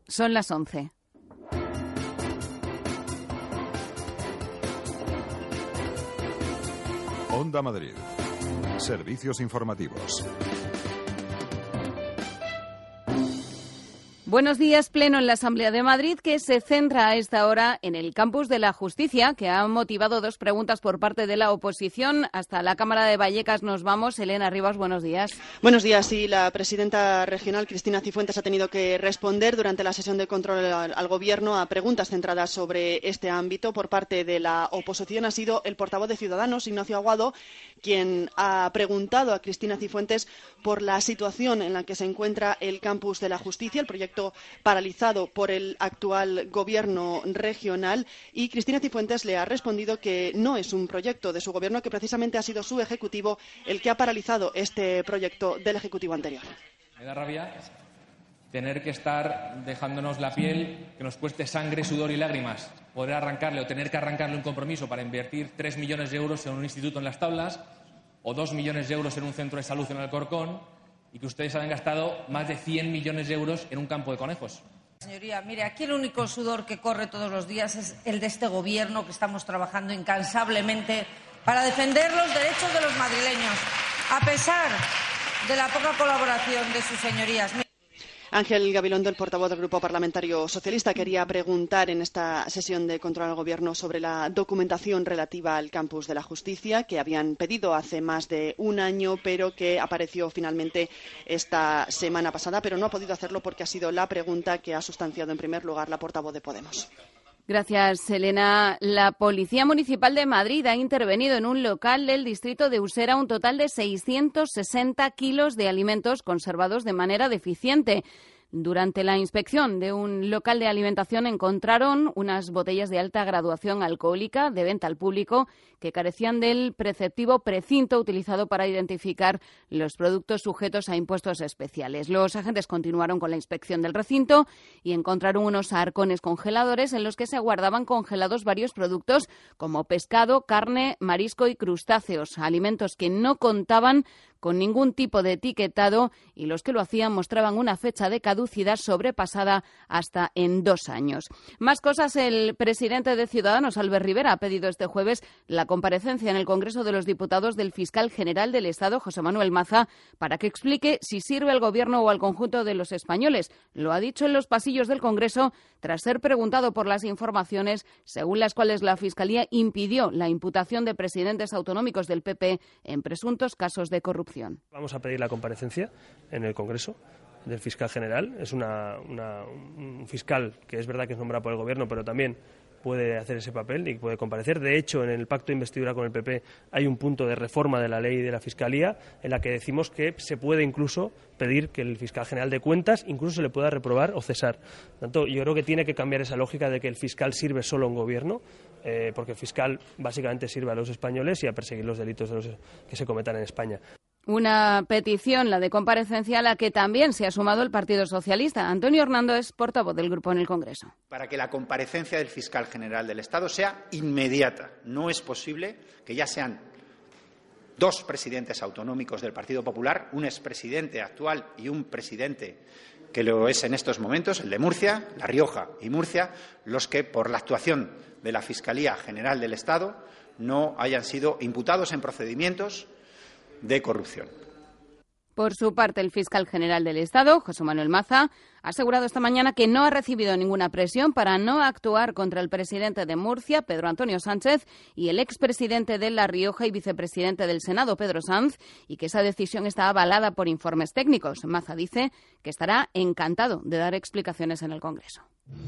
Son las 11. Onda Madrid. Servicios informativos. Buenos días. Pleno en la Asamblea de Madrid, que se centra a esta hora en el campus de la Justicia, que ha motivado dos preguntas por parte de la oposición. Hasta la Cámara de Vallecas nos vamos. Elena Rivas, buenos días. Buenos días. Sí, la presidenta regional, Cristina Cifuentes, ha tenido que responder durante la sesión de control al Gobierno a preguntas centradas sobre este ámbito. Por parte de la oposición ha sido el portavoz de Ciudadanos, Ignacio Aguado, quien ha preguntado a Cristina Cifuentes por la situación en la que se encuentra el campus de la Justicia, el proyecto paralizado por el actual Gobierno regional, y Cristina Cifuentes le ha respondido que no es un proyecto de su Gobierno, que precisamente ha sido su Ejecutivo el que ha paralizado este proyecto del Ejecutivo anterior. Me da rabia tener que estar dejándonos la piel, que nos cueste sangre, sudor y lágrimas, poder arrancarle o tener que arrancarle un compromiso para invertir 3 millones de euros en un instituto en Las Tablas o 2 millones de euros en un centro de salud en Alcorcón, y que ustedes han gastado más de 100 millones de euros en un campo de conejos. Señoría, mire, aquí el único sudor que corre todos los días es el de este Gobierno, que estamos trabajando incansablemente para defender los derechos de los madrileños, a pesar de la poca colaboración de sus señorías. Ángel Gabilondo, el portavoz del Grupo Parlamentario Socialista, quería preguntar en esta sesión de control al Gobierno sobre la documentación relativa al campus de la Justicia, que habían pedido hace más de un año, pero que apareció finalmente esta semana pasada, pero no ha podido hacerlo porque ha sido la pregunta que ha sustanciado en primer lugar la portavoz de Podemos. Gracias, Elena. La Policía Municipal de Madrid ha intervenido en un local del distrito de Usera un total de 660 kilos de alimentos conservados de manera deficiente. Durante la inspección de un local de alimentación encontraron unas botellas de alta graduación alcohólica de venta al público que carecían del preceptivo precinto utilizado para identificar los productos sujetos a impuestos especiales. Los agentes continuaron con la inspección del recinto y encontraron unos arcones congeladores en los que se guardaban congelados varios productos como pescado, carne, marisco y crustáceos, alimentos que no contaban con ningún tipo de etiquetado y los que lo hacían mostraban una fecha de caducidad sobrepasada hasta en 2 años. Más cosas. El presidente de Ciudadanos, Albert Rivera, ha pedido este jueves la comparecencia en el Congreso de los Diputados del fiscal general del Estado, José Manuel Maza, para que explique si sirve al Gobierno o al conjunto de los españoles. Lo ha dicho en los pasillos del Congreso tras ser preguntado por las informaciones según las cuales la Fiscalía impidió la imputación de presidentes autonómicos del PP en presuntos casos de corrupción. Vamos a pedir la comparecencia en el Congreso del fiscal general. Es un fiscal que es verdad que es nombrado por el Gobierno, pero también puede hacer ese papel y puede comparecer. De hecho, en el pacto de investidura con el PP hay un punto de reforma de la ley de la Fiscalía en la que decimos que se puede incluso pedir que el fiscal general de cuentas incluso se le pueda reprobar o cesar. Por tanto, yo creo que tiene que cambiar esa lógica de que el fiscal sirve solo a un gobierno, porque el fiscal básicamente sirve a los españoles y a perseguir los delitos que se cometan en España. Una petición, la de comparecencia, a la que también se ha sumado el Partido Socialista. Antonio Hernando es portavoz del grupo en el Congreso. Para que la comparecencia del fiscal general del Estado sea inmediata. No es posible que ya sean 2 presidentes autonómicos del Partido Popular, un expresidente actual y un presidente que lo es en estos momentos, el de Murcia, La Rioja y Murcia, los que, por la actuación de la Fiscalía General del Estado, no hayan sido imputados en procedimientos de corrupción. Por su parte, el fiscal general del Estado, José Manuel Maza, ha asegurado esta mañana que no ha recibido ninguna presión para no actuar contra el presidente de Murcia, Pedro Antonio Sánchez, y el expresidente de La Rioja y vicepresidente del Senado, Pedro Sanz, y que esa decisión está avalada por informes técnicos. Maza dice que estará encantado de dar explicaciones en el Congreso.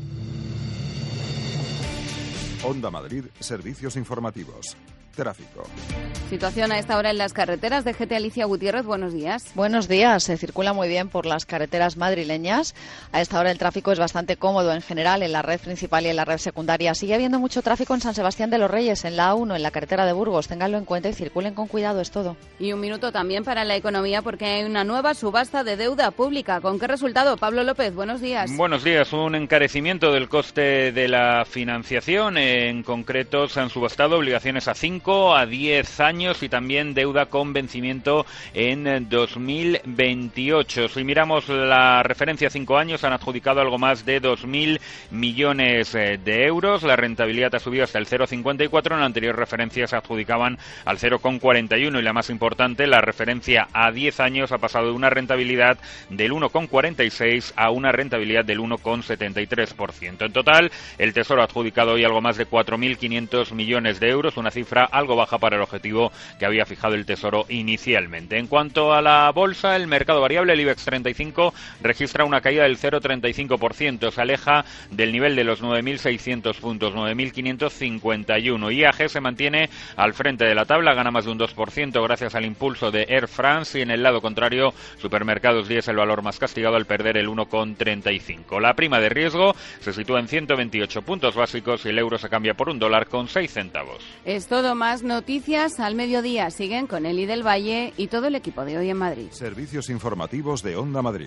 Onda Madrid, servicios informativos. Tráfico. Situación a esta hora en las carreteras. DGT Alicia Gutiérrez, buenos días. Buenos días. Se circula muy bien por las carreteras madrileñas. A esta hora el tráfico es bastante cómodo en general en la red principal y en la red secundaria. Sigue habiendo mucho tráfico en San Sebastián de los Reyes, en la A1, en la carretera de Burgos. Ténganlo en cuenta y circulen con cuidado, es todo. Y un minuto también para la economía, porque hay una nueva subasta de deuda pública. ¿Con qué resultado? Pablo López, buenos días. Buenos días. Un encarecimiento del coste de la financiación. En concreto, se han subastado obligaciones a 5 5 a 10 años y también deuda con vencimiento en 2028. Si miramos la referencia 5 años, han adjudicado algo más de 2.000 millones de euros. La rentabilidad ha subido hasta el 0,54. En la anterior referencia se adjudicaban al 0,41 y la más importante, la referencia a 10 años ha pasado de una rentabilidad del 1,46 a una rentabilidad del 1,73%. En total, el Tesoro ha adjudicado hoy algo más de 4.500 millones de euros, una cifra algo baja para el objetivo que había fijado el Tesoro inicialmente. En cuanto a la bolsa, el mercado variable, el IBEX 35, registra una caída del 0,35%, se aleja del nivel de los 9.600 puntos, 9.551. IAG se mantiene al frente de la tabla, gana más de un 2% gracias al impulso de Air France, y en el lado contrario, Supermercados Día es el valor más castigado al perder el 1,35. La prima de riesgo se sitúa en 128 puntos básicos y el euro se cambia por $1,06. Es todo. Más noticias al mediodía. Siguen con Eli del Valle y todo el equipo de Hoy en Madrid. Servicios informativos de Onda Madrid.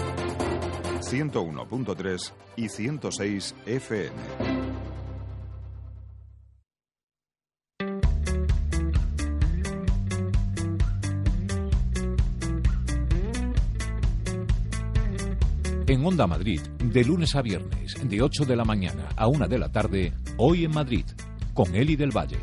101.3 y 106 FM. En Onda Madrid, de lunes a viernes, de 8 de la mañana a 1 de la tarde, Hoy en Madrid, con Eli del Valle.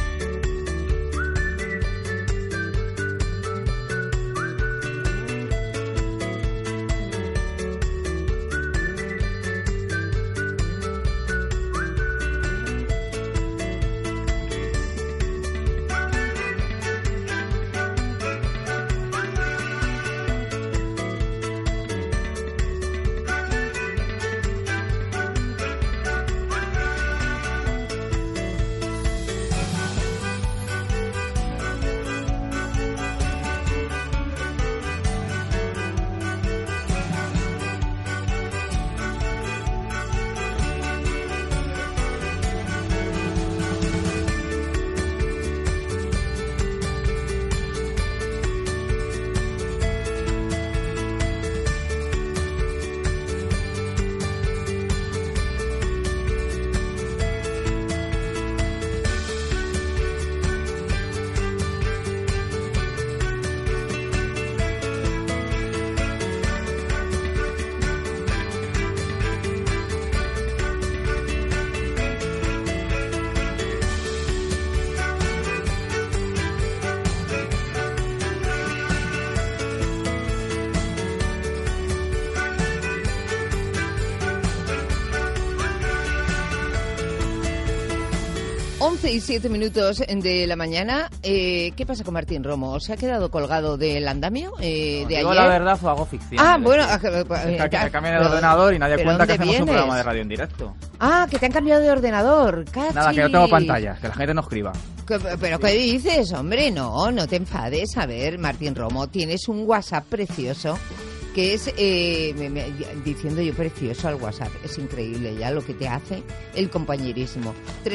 Y 7 minutos de la mañana. ¿Qué pasa con Martín Romo? ¿Se ha quedado colgado del andamio de digo ayer? La verdad o hago ficción. Ah, bueno. Que me cambian el ordenador y nadie cuenta que hacemos un programa de radio en directo. Ah, que te han cambiado de ordenador. ¡Cachis! Nada, que no tengo pantalla, que la gente no escriba. ¿Pero qué dices, hombre? No te enfades. A ver, Martín Romo, tienes un WhatsApp precioso que es, diciendo yo precioso al WhatsApp, es increíble ya lo que te hace el compañerismo.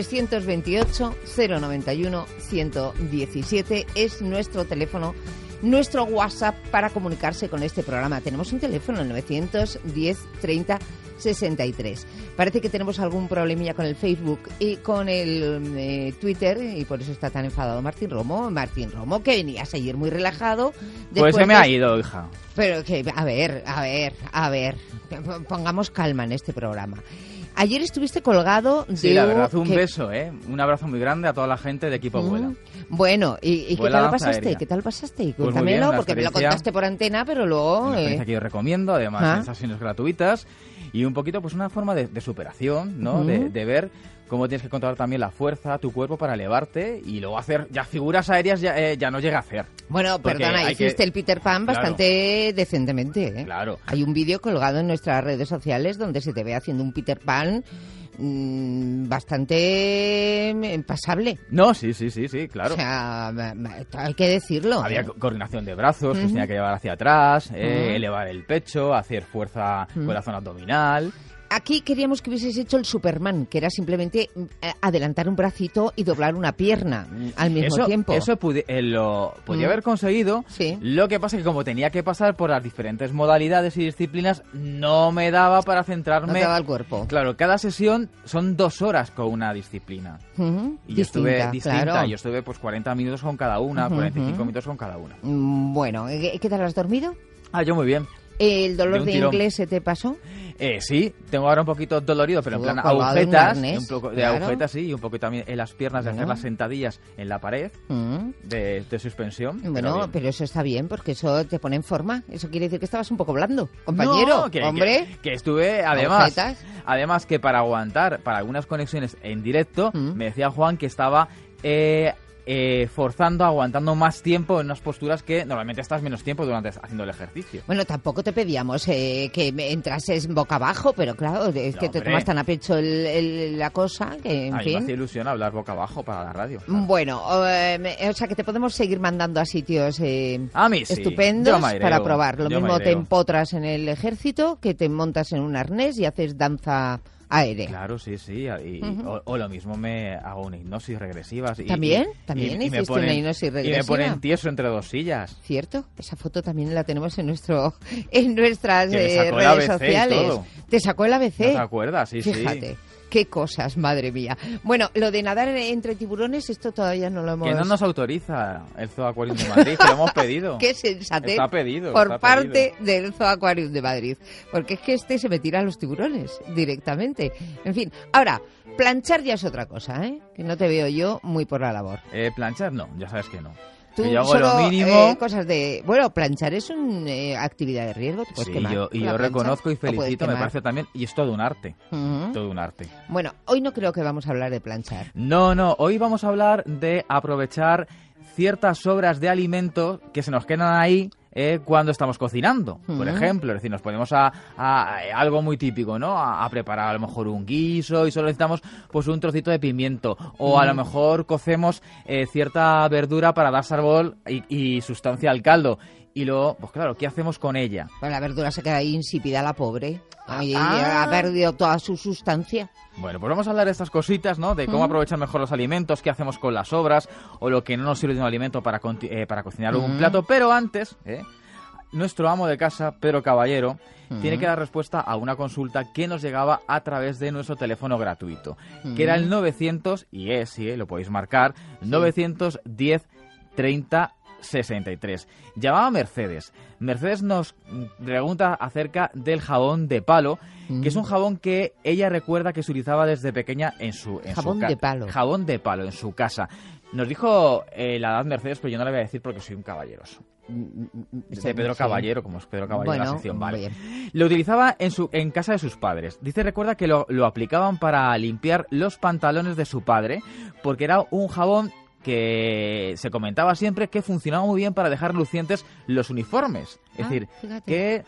328-091-117 es nuestro teléfono, nuestro WhatsApp para comunicarse con este programa. Tenemos un teléfono, el 910-30-63. Parece que tenemos algún problemilla con el Facebook y con el Twitter, y por eso está tan enfadado Martín Romo. Martín Romo, que venías ayer muy relajado. Pues se me ha ido, hija. Pero que, a ver, pongamos calma en este programa. Ayer estuviste colgado de... Sí, la verdad, un beso, un abrazo muy grande a toda la gente de Equipo Vuela. Bueno, ¿y qué tal lo pasaste? ¿Qué tal lo pasaste? Pues cuéntamelo, bien, porque me lo contaste por antena, pero luego... Una experiencia que yo recomiendo, además, sensaciones gratuitas y un poquito, pues una forma de superación, ¿no? De ver cómo tienes que controlar también la fuerza, tu cuerpo para elevarte y luego hacer ya figuras aéreas ya no llega a hacer. Bueno, perdona, hiciste el Peter Pan bastante decentemente, ¿eh? Claro. Hay un vídeo colgado en nuestras redes sociales donde se te ve haciendo un Peter Pan bastante pasable. No, sí, claro. O sea, hay que decirlo. Había coordinación de brazos, que se tenía que llevar hacia atrás, elevar el pecho, hacer fuerza con la zona abdominal. Aquí queríamos que hubieses hecho el Superman, que era simplemente adelantar un bracito y doblar una pierna al mismo tiempo. Eso lo podía haber conseguido. Sí. Lo que pasa es que como tenía que pasar por las diferentes modalidades y disciplinas, no me daba para centrarme. No daba el cuerpo. Claro, cada sesión son 2 horas con una disciplina. Y yo estuve distinta. Claro. Yo estuve pues 40 minutos con cada una, 45 minutos con cada una. Bueno, ¿qué tal has dormido? Yo muy bien. ¿El dolor de inglés se te pasó? Sí, tengo ahora un poquito dolorido, pero en plan agujetas, un poco de agujetas, sí, y un poco también en las piernas de hacer las sentadillas en la pared de suspensión. Bueno, pero eso está bien, porque eso te pone en forma. Eso quiere decir que estabas un poco blando, compañero. No, hombre. Que estuve, además que para aguantar, para algunas conexiones en directo, me decía Juan que estaba aguantando más tiempo en unas posturas que normalmente estás menos tiempo haciendo el ejercicio. Bueno, tampoco te pedíamos que entrases boca abajo, pero claro, es que te tomas tan a pecho la cosa que, en fin. Me hace ilusión hablar boca abajo para la radio. Claro. Bueno, o sea que te podemos seguir mandando a sitios a mí sí. estupendos para probar. Lo mismo te empotras en el ejército, que te montas en un arnés y haces danza aérea. Claro, sí. O lo mismo me hago una hipnosis regresiva. ¿También hiciste una hipnosis regresiva? Y me ponen tieso entre 2 sillas. ¿Cierto? Esa foto también la tenemos en nuestras redes sociales. ¿Te sacó el ABC? ¿No te acuerdas? Sí, Fíjate. Qué cosas, madre mía. Bueno, lo de nadar entre tiburones, esto todavía no lo hemos... Que no nos autoriza el Zoo Aquarium de Madrid, que lo hemos pedido. Qué sensatez. Está pedido. Por parte del Zoo Aquarium de Madrid. Porque es que se me tiran los tiburones directamente. En fin, ahora, planchar ya es otra cosa, ¿eh? Que no te veo yo muy por la labor. Planchar no, ya sabes que no. Tú yo hago solo, lo mínimo. Cosas de... Bueno, planchar es una actividad de riesgo. Sí, yo reconozco y felicito, me parece también, y es todo un arte. Todo un arte. Bueno, hoy no creo que vamos a hablar de planchar. No, hoy vamos a hablar de aprovechar ciertas sobras de alimentos que se nos quedan ahí cuando estamos cocinando, por ejemplo. Es decir, nos ponemos a algo muy típico, ¿no? A preparar a lo mejor un guiso y solo necesitamos pues un trocito de pimiento. O a lo mejor cocemos cierta verdura para dar sabor y sustancia al caldo. Y luego, pues claro, ¿qué hacemos con ella? Pues la verdura se queda ahí insípida, la pobre. Ha perdido toda su sustancia. Bueno, pues vamos a hablar de estas cositas, ¿no? De cómo aprovechar mejor los alimentos, qué hacemos con las sobras o lo que no nos sirve de un alimento para cocinar un plato. Pero antes, nuestro amo de casa, Pedro Caballero, tiene que dar respuesta a una consulta que nos llegaba a través de nuestro teléfono gratuito, que era el 900, y lo podéis marcar, 910 30 63. Llamaba Mercedes. Mercedes nos pregunta acerca del jabón de palo, que es un jabón que ella recuerda que se utilizaba desde pequeña en su jabón de palo. Jabón de palo en su casa. Nos dijo la edad Mercedes, pero yo no le voy a decir porque soy un caballeroso. De Pedro Caballero, como es Pedro Caballero en la sección, vale. Lo utilizaba en casa de sus padres. Dice, recuerda que lo aplicaban para limpiar los pantalones de su padre, porque era un jabón que se comentaba siempre que funcionaba muy bien para dejar lucientes los uniformes. Es decir, fíjate. Que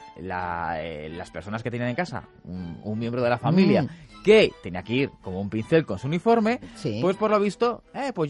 las personas que tenían en casa un miembro de la familia que tenía que ir como un pincel con su uniforme, pues por lo visto,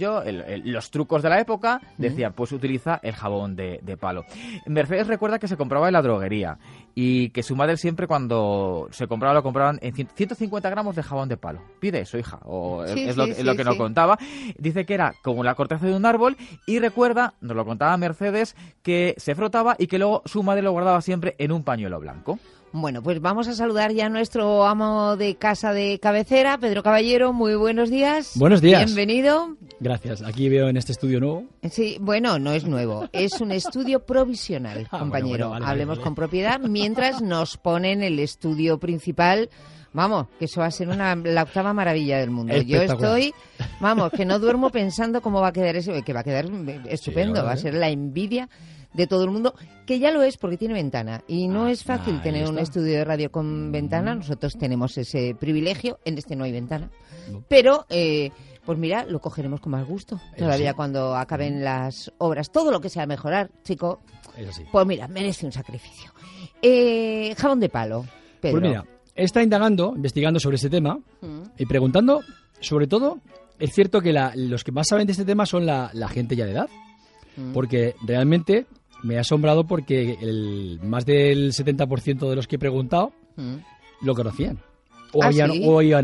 los trucos de la época decían, pues utiliza el jabón de palo. Mercedes recuerda que se compraba en la droguería y que su madre siempre cuando se compraba lo compraban en 150 gramos de jabón de palo. Pide eso, hija, o es lo que nos contaba. Dice que era como la corteza de un árbol y recuerda, nos lo contaba Mercedes, que se frotaba y que luego su madre lo guardaba siempre en un pañuelo blanco. Bueno, pues vamos a saludar ya a nuestro amo de casa de cabecera, Pedro Caballero. Muy buenos días. Buenos días. Bienvenido. Gracias. Aquí veo en este estudio nuevo. Sí, bueno, no es nuevo. Es un estudio provisional, compañero. Vale, hablemos con propiedad mientras nos ponen el estudio principal. Vamos, que eso va a ser la octava maravilla del mundo. Yo estoy, que no duermo pensando cómo va a quedar eso, que va a quedar estupendo, va a ser la envidia de todo el mundo, que ya lo es porque tiene ventana. Y no es fácil tener un estudio de radio con ventana. Nosotros tenemos ese privilegio, en este no hay ventana. Pero, pues mira, lo cogeremos con más gusto. Todavía cuando acaben las obras, todo lo que sea mejorar, chico, pues mira, merece un sacrificio. Jabón de palo, Pedro. Pues mira, está investigando sobre este tema y preguntando, sobre todo, es cierto que los que más saben de este tema son la gente ya de edad, porque realmente me ha asombrado porque más del 70% de los que he preguntado lo conocían. o habían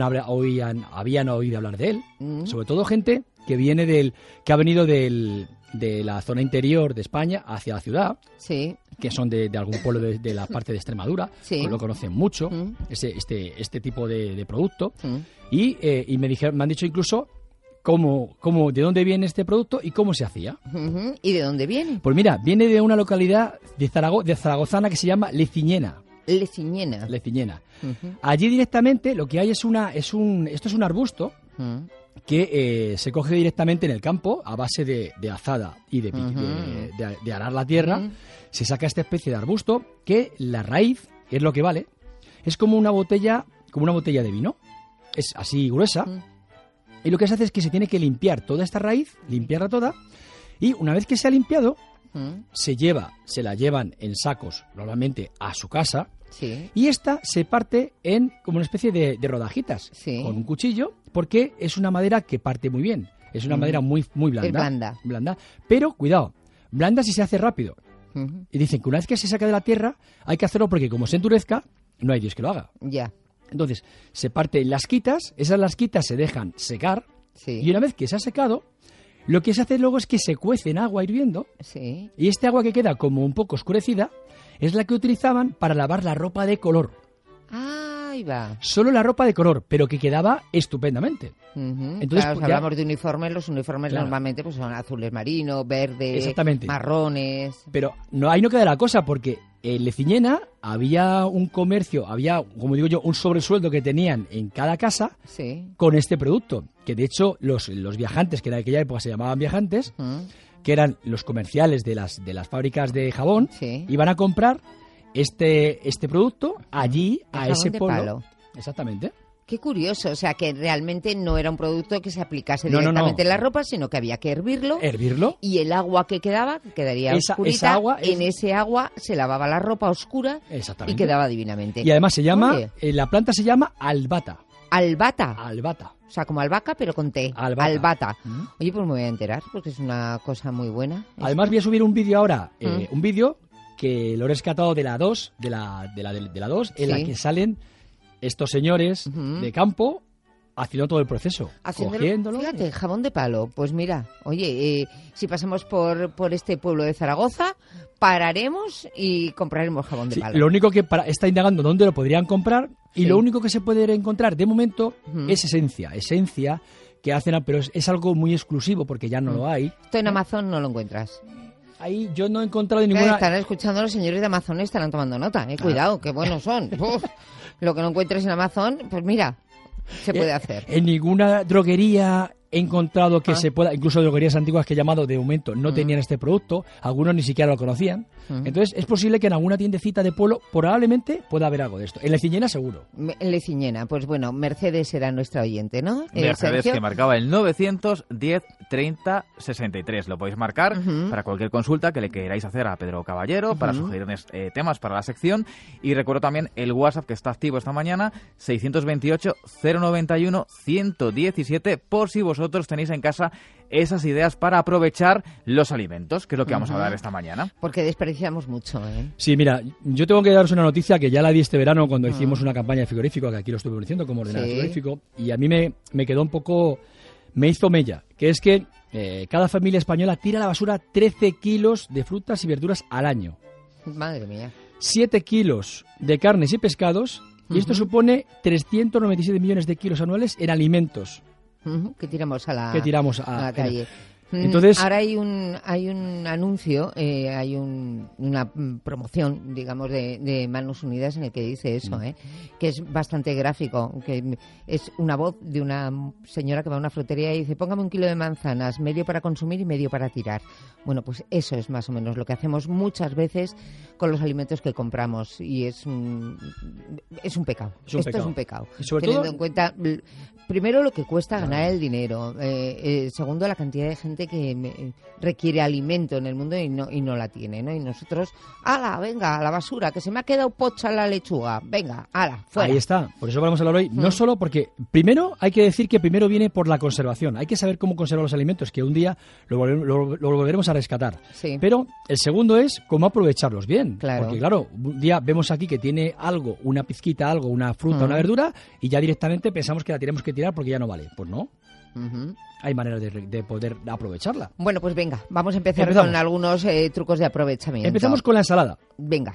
oído hablar de él. Sobre todo gente que ha venido de la zona interior de España hacia la ciudad, que son de algún pueblo de la parte de Extremadura, que lo conocen mucho, este tipo de producto, y me han dicho incluso de dónde viene este producto y cómo se hacía. ¿Y de dónde viene? Pues mira, viene de una localidad de zaragozana que se llama Leciñena. Leciñena. Allí directamente lo que hay esto es un arbusto que se coge directamente en el campo a base de azada y de arar la tierra. Se saca esta especie de arbusto que la raíz, es lo que vale, es como una botella de vino. Es así gruesa. Y lo que se hace es que se tiene que limpiar toda esta raíz, limpiarla toda, y una vez que se ha limpiado, se la llevan en sacos, normalmente a su casa, y esta se parte en como una especie de rodajitas, con un cuchillo, porque es una madera que parte muy bien. Es una madera muy, muy blanda. Es blanda. Pero, cuidado, blanda si se hace rápido. Y dicen que una vez que se saca de la tierra, hay que hacerlo porque como se endurezca, no hay Dios que lo haga. Ya. Entonces, se parten lasquitas, esas lasquitas se dejan secar, y una vez que se ha secado, lo que se hace luego es que se cuece en agua hirviendo, y este agua que queda como un poco oscurecida es la que utilizaban para lavar la ropa de color. Ahí va. Solo la ropa de color, pero que quedaba estupendamente. Entonces, claro, hablamos de uniformes, los uniformes normalmente pues son azules marinos, verdes, marrones. Pero ahí no queda la cosa, porque en Leciñena había un comercio, había, como digo yo, un sobresueldo que tenían en cada casa con este producto. Que de hecho los viajantes, que en aquella época se llamaban viajantes, que eran los comerciales de las fábricas de jabón, iban a comprar este producto allí, a ese pueblo. Exactamente. Qué curioso, o sea que realmente no era un producto que se aplicase directamente en la ropa, sino que había que hervirlo. Y el agua que quedaría oscurita. Esa agua en ese agua se lavaba la ropa oscura y quedaba divinamente. Y además la planta se llama albata. ¿Albata? O sea, como albahaca, pero con T. Albata. Oye, pues me voy a enterar, porque es una cosa muy buena. Además voy a subir un vídeo ahora, un vídeo que lo he rescatado de la 2, de la 2, en la que salen estos señores de campo haciendo todo el proceso, cogiéndolo. Fíjate, jabón de palo. Pues mira, oye, si pasamos por este pueblo de Zaragoza, pararemos y compraremos jabón de palo. Lo único que está indagando dónde lo podrían comprar y lo único que se puede encontrar de momento es esencia que hacen, pero es algo muy exclusivo porque ya no lo hay. Esto en Amazon no lo encuentras. Ahí yo no he encontrado ninguna... Están escuchando los señores de Amazon, estarán tomando nota. Cuidado, qué buenos son. Lo que no encuentres en Amazon, pues mira, se puede hacer. En ninguna droguería he encontrado que se pueda, incluso droguerías antiguas que he llamado de momento no tenían este producto, algunos ni siquiera lo conocían. Entonces es posible que en alguna tiendecita de pueblo probablemente pueda haber algo de esto. En Leciñena seguro. En Leciñena, pues bueno, Mercedes era nuestra oyente, ¿no? Mercedes, Sergio, que marcaba el 910 30 63. Lo podéis marcar para cualquier consulta que le queráis hacer a Pedro Caballero, para sugerirnos temas para la sección. Y recuerdo también el WhatsApp que está activo esta mañana, 628 091 117, por si vosotros tenéis en casa esas ideas para aprovechar los alimentos, que es lo que vamos a hablar esta mañana. Porque desperdiciamos mucho, ¿eh? Sí, mira, yo tengo que daros una noticia que ya la di este verano cuando hicimos una campaña de frigorífico, que aquí lo estuve diciendo como ordenador frigorífico, y a mí me quedó un poco... me hizo mella, que es que cada familia española tira a la basura 13 kilos de frutas y verduras al año. Madre mía. 7 kilos de carnes y pescados, y esto supone 397 millones de kilos anuales en alimentos. Que tiramos a la calle. Entonces, ahora hay un anuncio, hay una promoción, digamos, de Manos Unidas en el que dice eso, que es bastante gráfico, que es una voz de una señora que va a una frutería y dice: póngame 1 kilo de manzanas, medio para consumir y medio para tirar. Bueno, pues eso es más o menos lo que hacemos muchas veces con los alimentos que compramos, y es un pecado. Esto es un pecado. Y sobre teniendo todo, en cuenta, primero, lo que cuesta ganar el dinero, segundo, la cantidad de gente gente que requiere alimento en el mundo y no la tiene, ¿no? Y nosotros, ¡hala, venga, a la basura, que se me ha quedado pocha la lechuga! Venga, ¡hala, fuera! Ahí está, por eso vamos a hablar hoy, no solo porque, primero, hay que decir que primero viene por la conservación, hay que saber cómo conservar los alimentos, que un día lo volveremos a rescatar. Sí. Pero el segundo es cómo aprovecharlos bien, Claro. porque claro, un día vemos aquí que tiene algo, una pizquita, algo, una fruta, una verdura, y ya directamente pensamos que la tenemos que tirar porque ya no vale. Pues no. Hay maneras de poder aprovecharla. Bueno, pues venga, vamos a empezar Empezamos. con algunos trucos de aprovechamiento. Empezamos con la ensalada. Venga.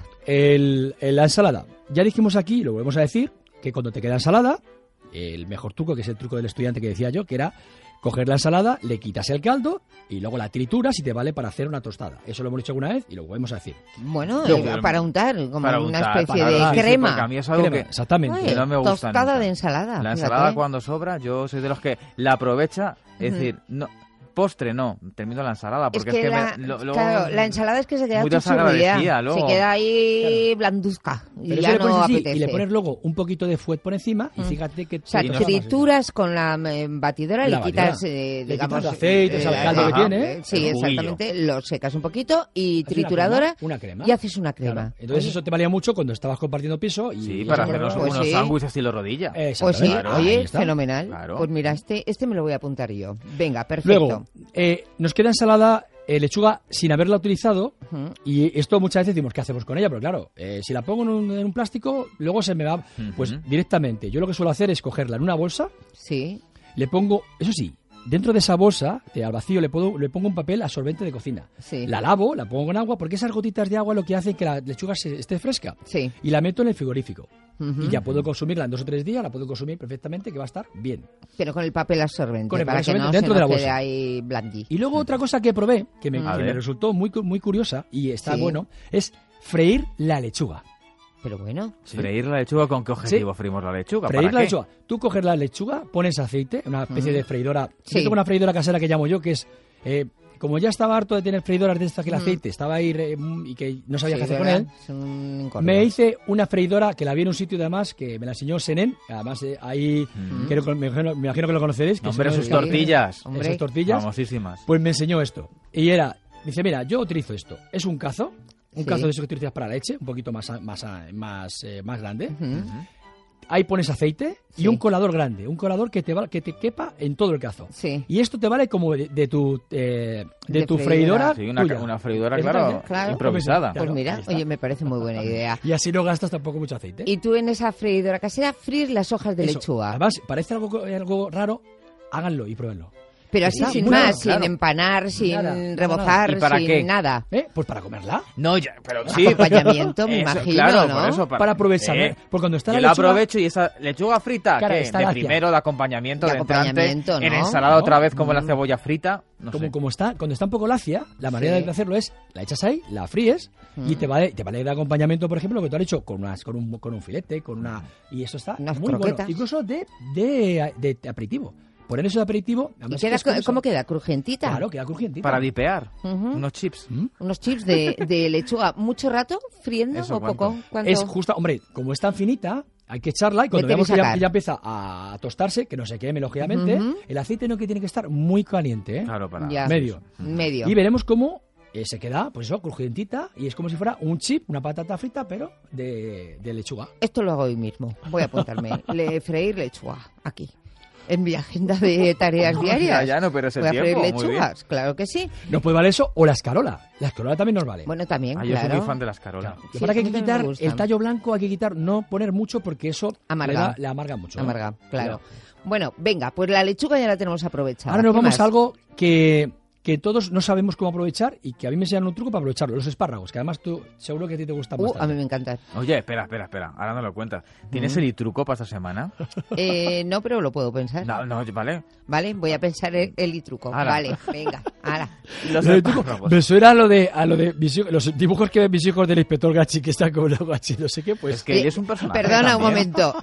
La ensalada. Ya dijimos aquí, lo volvemos a decir, que cuando te queda ensalada, el mejor truco, que es el truco del estudiante que decía yo, que era coger la ensalada, le quitas el caldo y luego la trituras y te vale para hacer una tostada. Eso lo hemos dicho alguna vez y lo volvemos a decir. Bueno, Luego, para untar, como para una untar, especie para de dar, sí, crema. porque a mí es algo Crema, que, exactamente. que no me gusta Tostada nunca. de ensalada. La fíjate. ensalada cuando sobra, yo soy de los que la aprovecha, es decir, no, postre no, termino la ensalada, porque es que claro, la ensalada es que se queda muy churrilla, desagradecida luego. se queda ahí blanduzca y Pero ya eso le pones no así apetece. y le pones luego un poquito de fuet por encima y fíjate que... O sea, trituras con la batidora, La le quitas, batidora. Le digamos... quitas aceites al caldo que tiene, ¿eh? Sí, El juguillo. exactamente, lo secas un poquito y Haces trituradora una crema. y haces una crema. Claro. Entonces eso te valía mucho cuando estabas compartiendo piso. Y Sí, para hacernos pues unos sí. sándwiches estilo rodilla. Pues sí, Claro, oye, ahí está. fenomenal. Claro. Pues mira, este me lo voy a apuntar yo. Venga, perfecto. Luego, nos queda ensalada, lechuga sin haberla utilizado, y esto muchas veces decimos, ¿qué hacemos con ella? Pero claro, si la pongo en un plástico, luego se me va, pues directamente. Yo lo que suelo hacer es cogerla en una bolsa, sí, le pongo, eso sí, dentro de esa bolsa, al vacío, le pongo un papel absorbente de cocina. Sí. La lavo, la pongo en agua, porque esas gotitas de agua lo que hacen que la lechuga esté fresca. Sí. Y la meto en el frigorífico. Y ya puedo consumirla en 2 o 3 días, la puedo consumir perfectamente, que va a estar bien. Pero con el papel absorbente, Con el para papel que no absorbente dentro se de la nos quede bolsa. ahí blandí. Y luego otra cosa que probé, que me resultó muy curiosa y está Sí. bueno, es freír la lechuga. Pero bueno. ¿Freír la lechuga? ¿Con qué objetivo freímos la lechuga? Freír ¿Para la qué? lechuga. Tú coges la lechuga, pones aceite, una especie de freidora. Sí. Yo tengo una freidora casera que llamo yo, que es... como ya estaba harto de tener freidoras de estas que el aceite estaba ahí y que no sabía qué hacer con él, me hice una freidora que la vi en un sitio además que me la enseñó Senen, además ahí me imagino que lo conoceréis. Que Hombre, si no, sus tortillas. Esas tortillas. Famosísimas. Pues me enseñó esto. Y dice, mira, yo utilizo esto. Es un cazo. Un Sí. cazo de esos que utilizas para leche, un poquito más grande. Ahí pones aceite y un colador grande, un colador que te quepa en todo el cazo. Sí. Y esto te vale como de tu freidora. Sí, tuya. una freidora, Exactamente. Claro. improvisada. Pues mira, oye, me parece muy buena idea. Y así no gastas tampoco mucho aceite. Y tú en esa freidora casera fríes las hojas de Eso. lechuga. Además, parece algo raro, háganlo y pruébenlo. Pero así Está sin muy más, bueno, sin empanar, sin Nada. rebozar, ¿Y para sin qué? nada. Pues para comerla. No, ya, pero sí. Acompañamiento, me Eso, imagino, claro, ¿no? por eso, Para aprovechar. Porque cuando está yo la la lechuga... aprovecho y esa lechuga frita, Cara, ¿qué? está De lacia. primero de acompañamiento, De de entrante, acompañamiento, ¿no? en ensalada otra vez como la Mm. cebolla frita, no sé. Cuando está un poco lacia, la manera Sí. de hacerlo es, la echas ahí, la fríes y te vale de acompañamiento, por ejemplo, lo que tú has hecho con un filete, y eso está Unas muy croquetas. bueno. Incluso de aperitivo. Poner eso de aperitivo... ¿Y además queda, que es con eso. cómo queda? ¿Crujientita? Claro, queda crujientita. Para dipear, Ujú. unos chips. Unos chips de lechuga. ¿Mucho rato friendo ¿Eso o poco? ¿Cuánto? Es justa, hombre, como es tan finita, hay que echarla y cuando Meter y veamos que sacar. ya empieza a tostarse, que no se queme lógicamente, Ujú. el aceite no que tiene que estar muy caliente, ¿eh? Claro, para... Ya. Medio. Medio. Y veremos cómo se queda, pues eso, crujientita y es como si fuera un chip, una patata frita, pero de lechuga. Esto lo hago hoy mismo. Voy a apuntarme. Freír lechuga. Aquí. En mi agenda de tareas diarias. Ya no, pero es el Voy a freír tiempo, muy lechugas. Claro que sí. Nos puede valer eso o la escarola. La escarola también nos vale. Bueno, también, Ah, yo soy claro. muy fan de la escarola. Lo Sí, que pasa es que a hay mí que también quitar me gustan. el tallo blanco, hay que quitar, no poner mucho porque eso Amarga. le amarga mucho. ¿eh? Amarga, claro. Bueno, venga, pues la lechuga ya la tenemos aprovechada. Ahora nos ¿Qué vamos más? a algo que todos no sabemos cómo aprovechar y que a mí me enseñan un truco para aprovecharlo, los espárragos, que además tú seguro que a ti te gustan a bastante. mí me encantan. Oye, espera, ahora no lo cuentas. ¿Tienes el truco para esta semana? No, pero lo puedo pensar. No, vale. Vale, voy a pensar el itruco. Ala. Vale, venga, ala. Los Lo de truco, espárragos. me suena a lo de los dibujos que ven mis hijos del inspector Gachi, que están como los Gachi, no sé qué, pues... Es que él es un personaje Perdona un también. momento.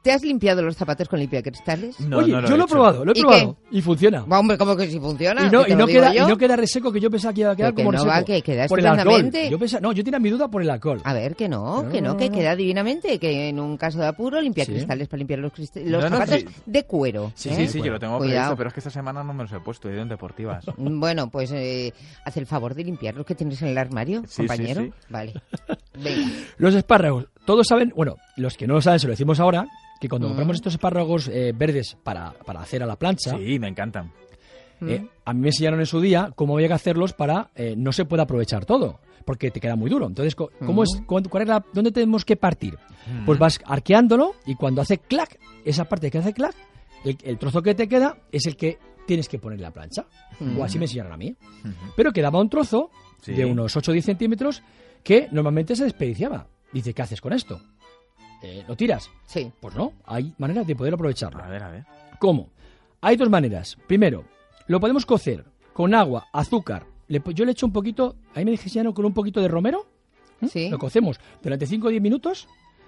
¿Te has limpiado los zapatos con limpiacristales? No, Oye, no yo lo he probado y funciona. Hombre, ¿cómo que sí funciona? Y no queda reseco, que yo pensaba que iba a quedar como reseco. Que queda por el alcohol. estupendamente. Yo tenía mi duda por el alcohol. A ver, que queda divinamente, que en un caso de apuro limpiacristales para limpiar los zapatos de cuero. Sí, yo lo tengo previsto, pero es que esta semana no me los he puesto, he ido en deportivas. Bueno, pues haz el favor de limpiar los que tienes en el armario, compañero. Sí. Vale. Venga. Los espárragos, todos saben, bueno, los que no lo saben se lo decimos ahora, que cuando compramos estos espárragos verdes para hacer a la plancha... Sí, me encantan. A mí me enseñaron en su día cómo había que hacerlos para no se pueda aprovechar todo, porque te queda muy duro. Entonces, ¿dónde tenemos que partir? Pues vas arqueándolo y cuando hace clac, esa parte que hace clac, el trozo que te queda es el que tienes que poner en la plancha. O así me enseñaron a mí. Pero quedaba un trozo de unos 8 o 10 centímetros que normalmente se desperdiciaba. Dice, ¿qué haces con esto? ¿Lo tiras? Sí. Pues no, hay maneras de poder aprovecharlo. A ver. ¿Cómo? Hay dos maneras. Primero, lo podemos cocer con agua, azúcar. Yo le echo un poquito, ahí me dijeron con un poquito de romero. Sí. Lo cocemos durante 5 o 10 minutos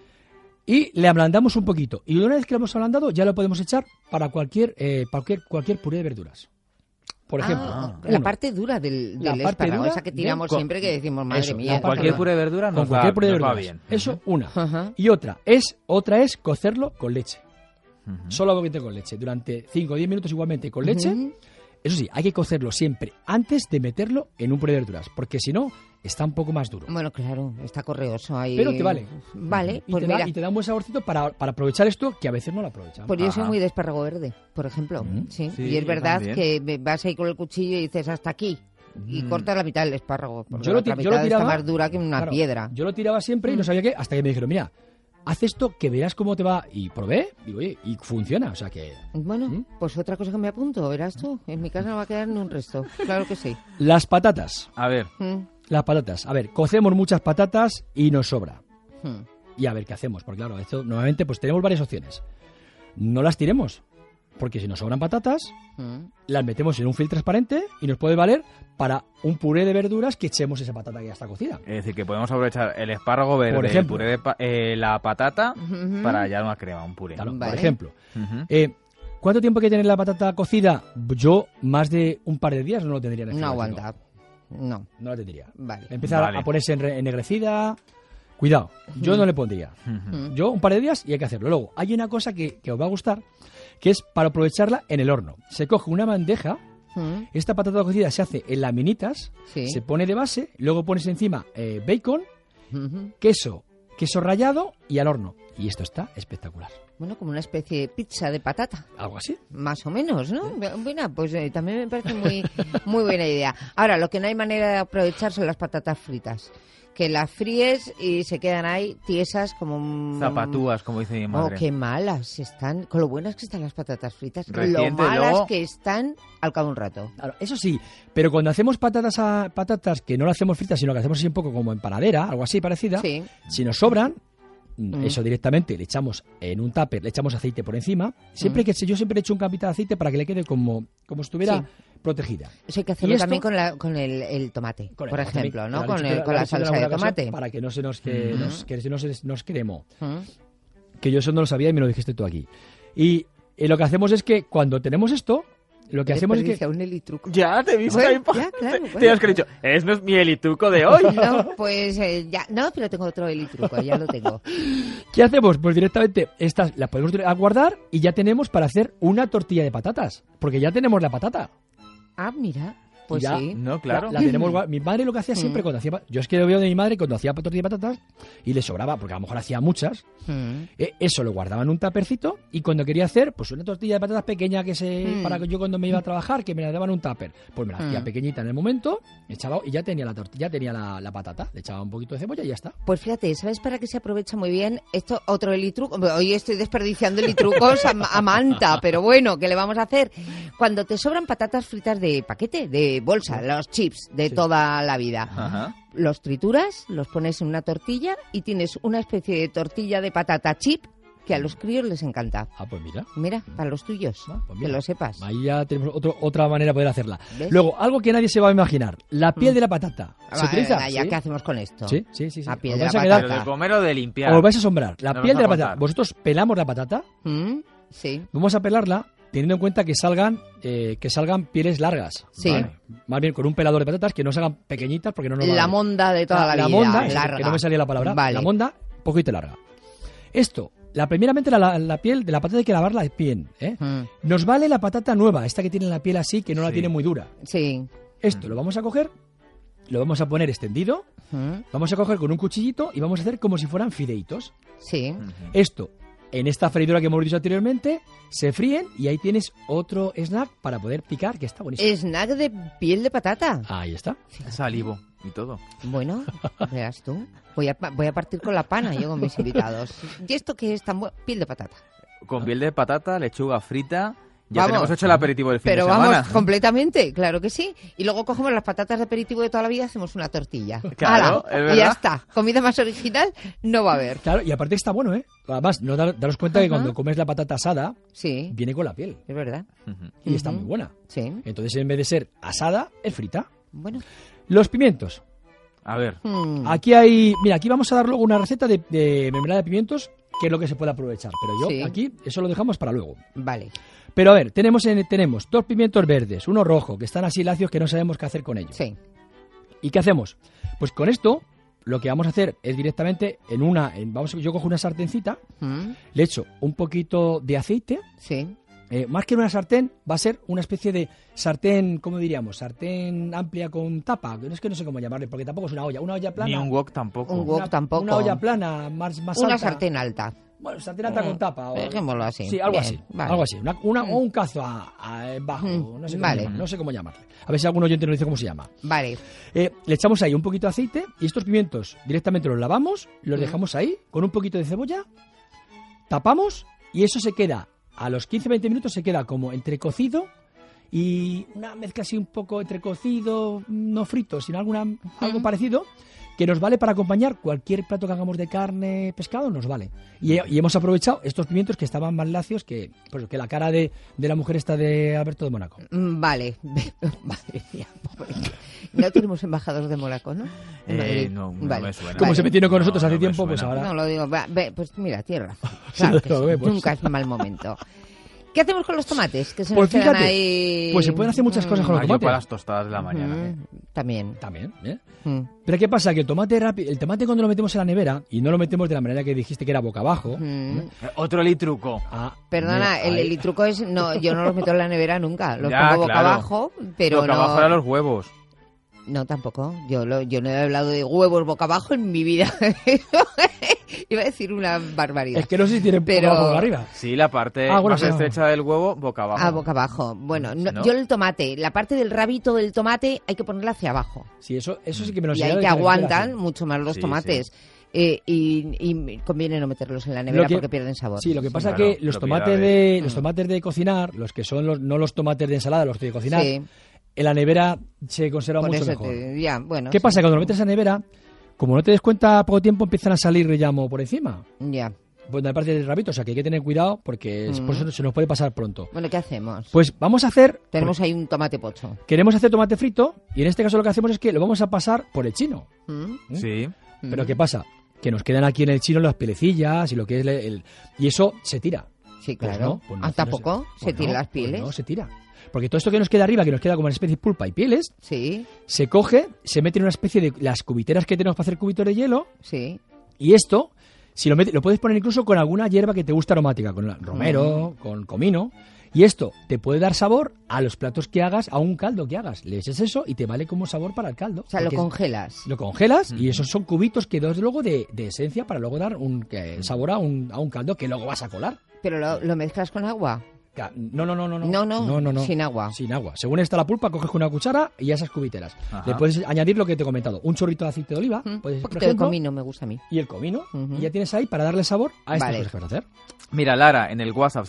y le ablandamos un poquito. Y una vez que lo hemos ablandado, ya lo podemos echar para cualquier puré de verduras. Por ejemplo, la parte dura del espárrago, esa que tiramos siempre, que decimos, madre mía. Con cualquier puré de verdura nos va bien. Eso, una. Y otra es cocerlo con leche. Solo con leche. Durante 5 o 10 minutos igualmente con leche. Eso sí, hay que cocerlo siempre antes de meterlo en un puré de verduras, porque si no, está un poco más duro. Bueno, claro, está correoso ahí. Pero te vale. Vale, y te da un buen saborcito para aprovechar esto, que a veces no lo aprovechamos. Pues yo soy muy de espárrago verde, por ejemplo. Sí, y es verdad que vas ahí con el cuchillo y dices hasta aquí. Y cortas la mitad del espárrago. Porque la mitad está más dura que una piedra. Yo lo tiraba siempre y no sabía qué, hasta que me dijeron, mira, haz esto que verás cómo te va. Y probé, y funciona, o sea que... Bueno, pues otra cosa que me apunto, verás tú. En mi casa no va a quedar ni un resto, claro que sí. Las patatas. A ver. Las patatas. A ver, cocemos muchas patatas y nos sobra. Y a ver qué hacemos, porque claro, esto normalmente pues tenemos varias opciones. No las tiremos, porque si nos sobran patatas, las metemos en un film transparente y nos puede valer para un puré de verduras que echemos esa patata que ya está cocida. Es decir, que podemos aprovechar el espárrago verde, por ejemplo, el puré de la patata para ya una crema, un puré. Claro, por ejemplo. ¿Cuánto tiempo hay que tener la patata cocida? Yo más de un par de días no lo tendría en el frigorífico. No aguanta. No la tendría. Vale. Empezar a ponerse ennegrecida. Cuidado, yo no le pondría. Yo un par de días y hay que hacerlo. Luego, hay una cosa que os va a gustar, que es para aprovecharla en el horno. Se coge una bandeja, esta patata cocida se hace en laminitas, se pone de base, luego pones encima bacon, queso rallado y al horno. Y esto está espectacular. Bueno, como una especie de pizza de patata. Algo así. Más o menos, ¿no? Bueno, pues también me parece muy buena idea. Ahora, lo que no hay manera de aprovechar son las patatas fritas. Que las fríes y se quedan ahí tiesas como... Zapatúas, como dice mi madre. Oh, qué malas están. Con lo buenas que están las patatas fritas. Reciente, lo malas luego... que están al cabo de un rato. Claro, eso sí, pero cuando hacemos patatas que no las hacemos fritas, sino que hacemos así un poco como en panadera, algo así parecida, si nos sobran, eso directamente le echamos en un tupper, le echamos aceite por encima. Yo siempre le echo un capita de aceite para que le quede como si estuviera protegida. Eso hay que hacerlo también con el tomate, por ejemplo, ¿no? Con la salsa de tomate. Para que no se nos quede Que yo eso no lo sabía y me lo dijiste tú aquí. Y lo que hacemos es que cuando tenemos esto, lo que hacemos es que... un elitruco. Ya, te he visto ahí. Claro, te has dicho, este no es mi elitruco de hoy. No, pues ya, no, pero tengo otro elitruco, ya lo tengo. ¿Qué hacemos? Pues directamente estas las podemos guardar y ya tenemos para hacer una tortilla de patatas, porque ya tenemos la patata. Ah, mira. Pues ya, sí. No, claro. La tenemos, mi madre lo que hacía siempre cuando hacía... Yo es que lo veo de mi madre cuando hacía tortilla de patatas y le sobraba, porque a lo mejor hacía muchas. Eso lo guardaba en un tapercito y cuando quería hacer pues una tortilla de patatas pequeña para que yo cuando me iba a trabajar, que me la daban en un tupper, pues me la hacía pequeñita en el momento, echaba y ya tenía la tortilla, tenía la patata, le echaba un poquito de cebolla y ya está. Pues fíjate, ¿sabes para qué se aprovecha muy bien? Esto, otro elitruco. Hoy estoy desperdiciando elitrucos a manta, pero bueno, ¿qué le vamos a hacer? Cuando te sobran patatas fritas de paquete, de bolsa, los chips de toda la vida. Los trituras, los pones en una tortilla y tienes una especie de tortilla de patata chip que a los críos les encanta. Ah, pues mira. Mira, para los tuyos, que lo sepas. Ahí ya tenemos otra manera de poder hacerla. ¿Ves? Luego, algo que nadie se va a imaginar, la piel de la patata. ¿Se utiliza? Venga, ya, ¿qué hacemos con esto? Sí. La piel Os de la vais a patata. quedar- Pero de comer o de limpiar. Os vais a asombrar. La No piel nos de la va a patata. contar. Vosotros pelamos la patata. Sí. Vamos a pelarla teniendo en cuenta que salgan pieles largas. Sí. ¿vale? Más bien con un pelador de patatas que no salgan pequeñitas porque no nos va a La dar. monda de toda la vida. monda, larga. que no me salía la palabra. Vale. La monda, poquito larga. Esto, primeramente la piel de la patata hay que lavarla bien. Nos vale la patata nueva, esta que tiene la piel así, que no la tiene muy dura. Sí. Esto lo vamos a coger, lo vamos a poner extendido, vamos a coger con un cuchillito y vamos a hacer como si fueran fideitos. Sí. Esto, en esta freidora que hemos dicho anteriormente, se fríen y ahí tienes otro snack para poder picar, que está buenísimo. Snack de piel de patata. Ahí está. Salivo y todo. Bueno, veas tú. Voy a partir con la pana yo con mis invitados. ¿Y esto qué es tan bueno? Piel de patata. Con piel de patata, lechuga frita. Ya Vamos. tenemos hecho el aperitivo del fin Pero de semana. vamos, completamente, claro que sí. Y luego cogemos las patatas de aperitivo de toda la vida y hacemos una tortilla. Claro, ¡Hala! es verdad. Y ya está. Comida más original no va a haber. Claro, y aparte está bueno, ¿eh? Además, daros cuenta que cuando comes la patata asada, sí, viene con la piel. Es verdad. Y está muy buena. Sí. Entonces, en vez de ser asada, es frita. Bueno. Los pimientos. A ver. Aquí hay... Mira, aquí vamos a dar luego una receta de mermelada de pimientos, que es lo que se puede aprovechar. Pero yo Sí. aquí eso lo dejamos para luego. Vale. Pero a ver, tenemos 2 pimientos verdes, uno rojo, que están así lacios que no sabemos qué hacer con ellos. Sí. ¿Y qué hacemos? Pues con esto, lo que vamos a hacer es directamente yo cojo una sartencita, le echo un poquito de aceite. Sí. Más que una sartén, va a ser una especie de sartén, ¿cómo diríamos? Sartén amplia con tapa. Es que no sé cómo llamarle, porque tampoco es una olla plana. Ni un wok tampoco. Un wok tampoco. Una olla plana, más alta. Una sartén alta. Bueno, sartén alta con tapa. Dejémoslo así. Sí, algo Bien, así. vale. Algo así. O un cazo bajo. No sé, Vale. no sé cómo llamarle. A ver si algún oyente nos dice cómo se llama. Vale. Le echamos ahí un poquito de aceite y estos pimientos directamente los lavamos, los dejamos ahí con un poquito de cebolla, tapamos y eso se queda, a los 15-20 minutos se queda como entre cocido y una mezcla así un poco entre cocido, no frito, sino algo parecido, que nos vale para acompañar cualquier plato que hagamos de carne, pescado, nos vale. Y hemos aprovechado estos pimientos que estaban más lacios que la cara de la mujer esta de Alberto de Mónaco. Vale. Madre mía, pobre. No tenemos embajados de Mónaco, ¿no? En Madrid. No Vale. me suena. Como se metieron con nosotros hace me tiempo, suena. pues ahora... No lo digo. Pues mira, tienes razón. Sí, Claro que lo sí. vemos. Nunca es mal momento. ¿Qué hacemos con los tomates? Que se Pues nos quedan fíjate, ahí... pues se pueden hacer muchas cosas con los Yo tomates. para las tostadas de la mañana. También. También, ¿eh? Mm. Pero ¿qué pasa? Que el tomate cuando lo metemos en la nevera, y no lo metemos de la manera que dijiste que era boca abajo... Otro litruco. Perdona, mira, el ahí. litruco es... No, yo no los meto en la nevera nunca. Los Ya, pongo boca claro. abajo, pero Boca no... abajo eran los huevos. No, tampoco. Yo no he hablado de huevos boca abajo en mi vida. Iba a decir una barbaridad. Es que no sé si tiene Pero- boca abajo o arriba. Sí, la parte bueno, más sí. estrecha del huevo, boca abajo. Ah, boca abajo. Bueno, ¿No? yo el tomate, la parte del rabito del tomate hay que ponerla hacia abajo. Sí, eso sí que me lo Y ahí enseñaron te y que aguantan hacer. mucho más los Sí, tomates. Y conviene no meterlos en la nevera porque pierden sabor. Sí, lo que pasa es claro, que los propiedades. tomates de cocinar, los que son no los tomates de ensalada, los de cocinar, Sí. en la nevera se conserva Por mucho eso mejor. ya, bueno. ¿Qué sí. pasa? Cuando lo metes en la nevera, como no te des cuenta a poco tiempo, empiezan a salir rellamo por encima. Ya. Pues de parte del rabito, o sea que hay que tener cuidado porque por eso se nos puede pasar pronto. Bueno, ¿qué hacemos? Pues vamos a hacer... Tenemos ahí un tomate pocho. Queremos hacer tomate frito y en este caso lo que hacemos es que lo vamos a pasar por el chino. Sí. Pero ¿qué pasa? Que nos quedan aquí en el chino las pielecillas y lo que es y eso se tira. Sí, Pues claro. no, pues no, ¿Tampoco? pues ¿Se no, tiran las pues pieles? no, se tira. Porque todo esto que nos queda arriba, que nos queda como una especie de pulpa y pieles, Sí, se coge, se mete en una especie de las cubiteras que tenemos para hacer cubitos de hielo sí. y esto, si lo puedes poner incluso con alguna hierba que te guste aromática, con romero, con comino. Y esto te puede dar sabor a los platos que hagas, a un caldo que hagas. Le echas eso y te vale como sabor para el caldo. O sea, lo Porque congelas. Lo congelas y esos son cubitos que das luego de esencia para luego dar un sabor a un caldo que luego vas a colar. ¿Pero lo mezclas con agua? No, sin agua. Sin agua. Según está la pulpa, coges con una cuchara y a esas cubiteras. Ajá. Le puedes añadir lo que te he comentado. Un chorrito de aceite de oliva. Un Puedes, por poquito de ejemplo, comino me gusta a mí. y el comino. Y ya tienes ahí para darle sabor a estas cosas que vas a hacer. Mira, Lara, en el WhatsApp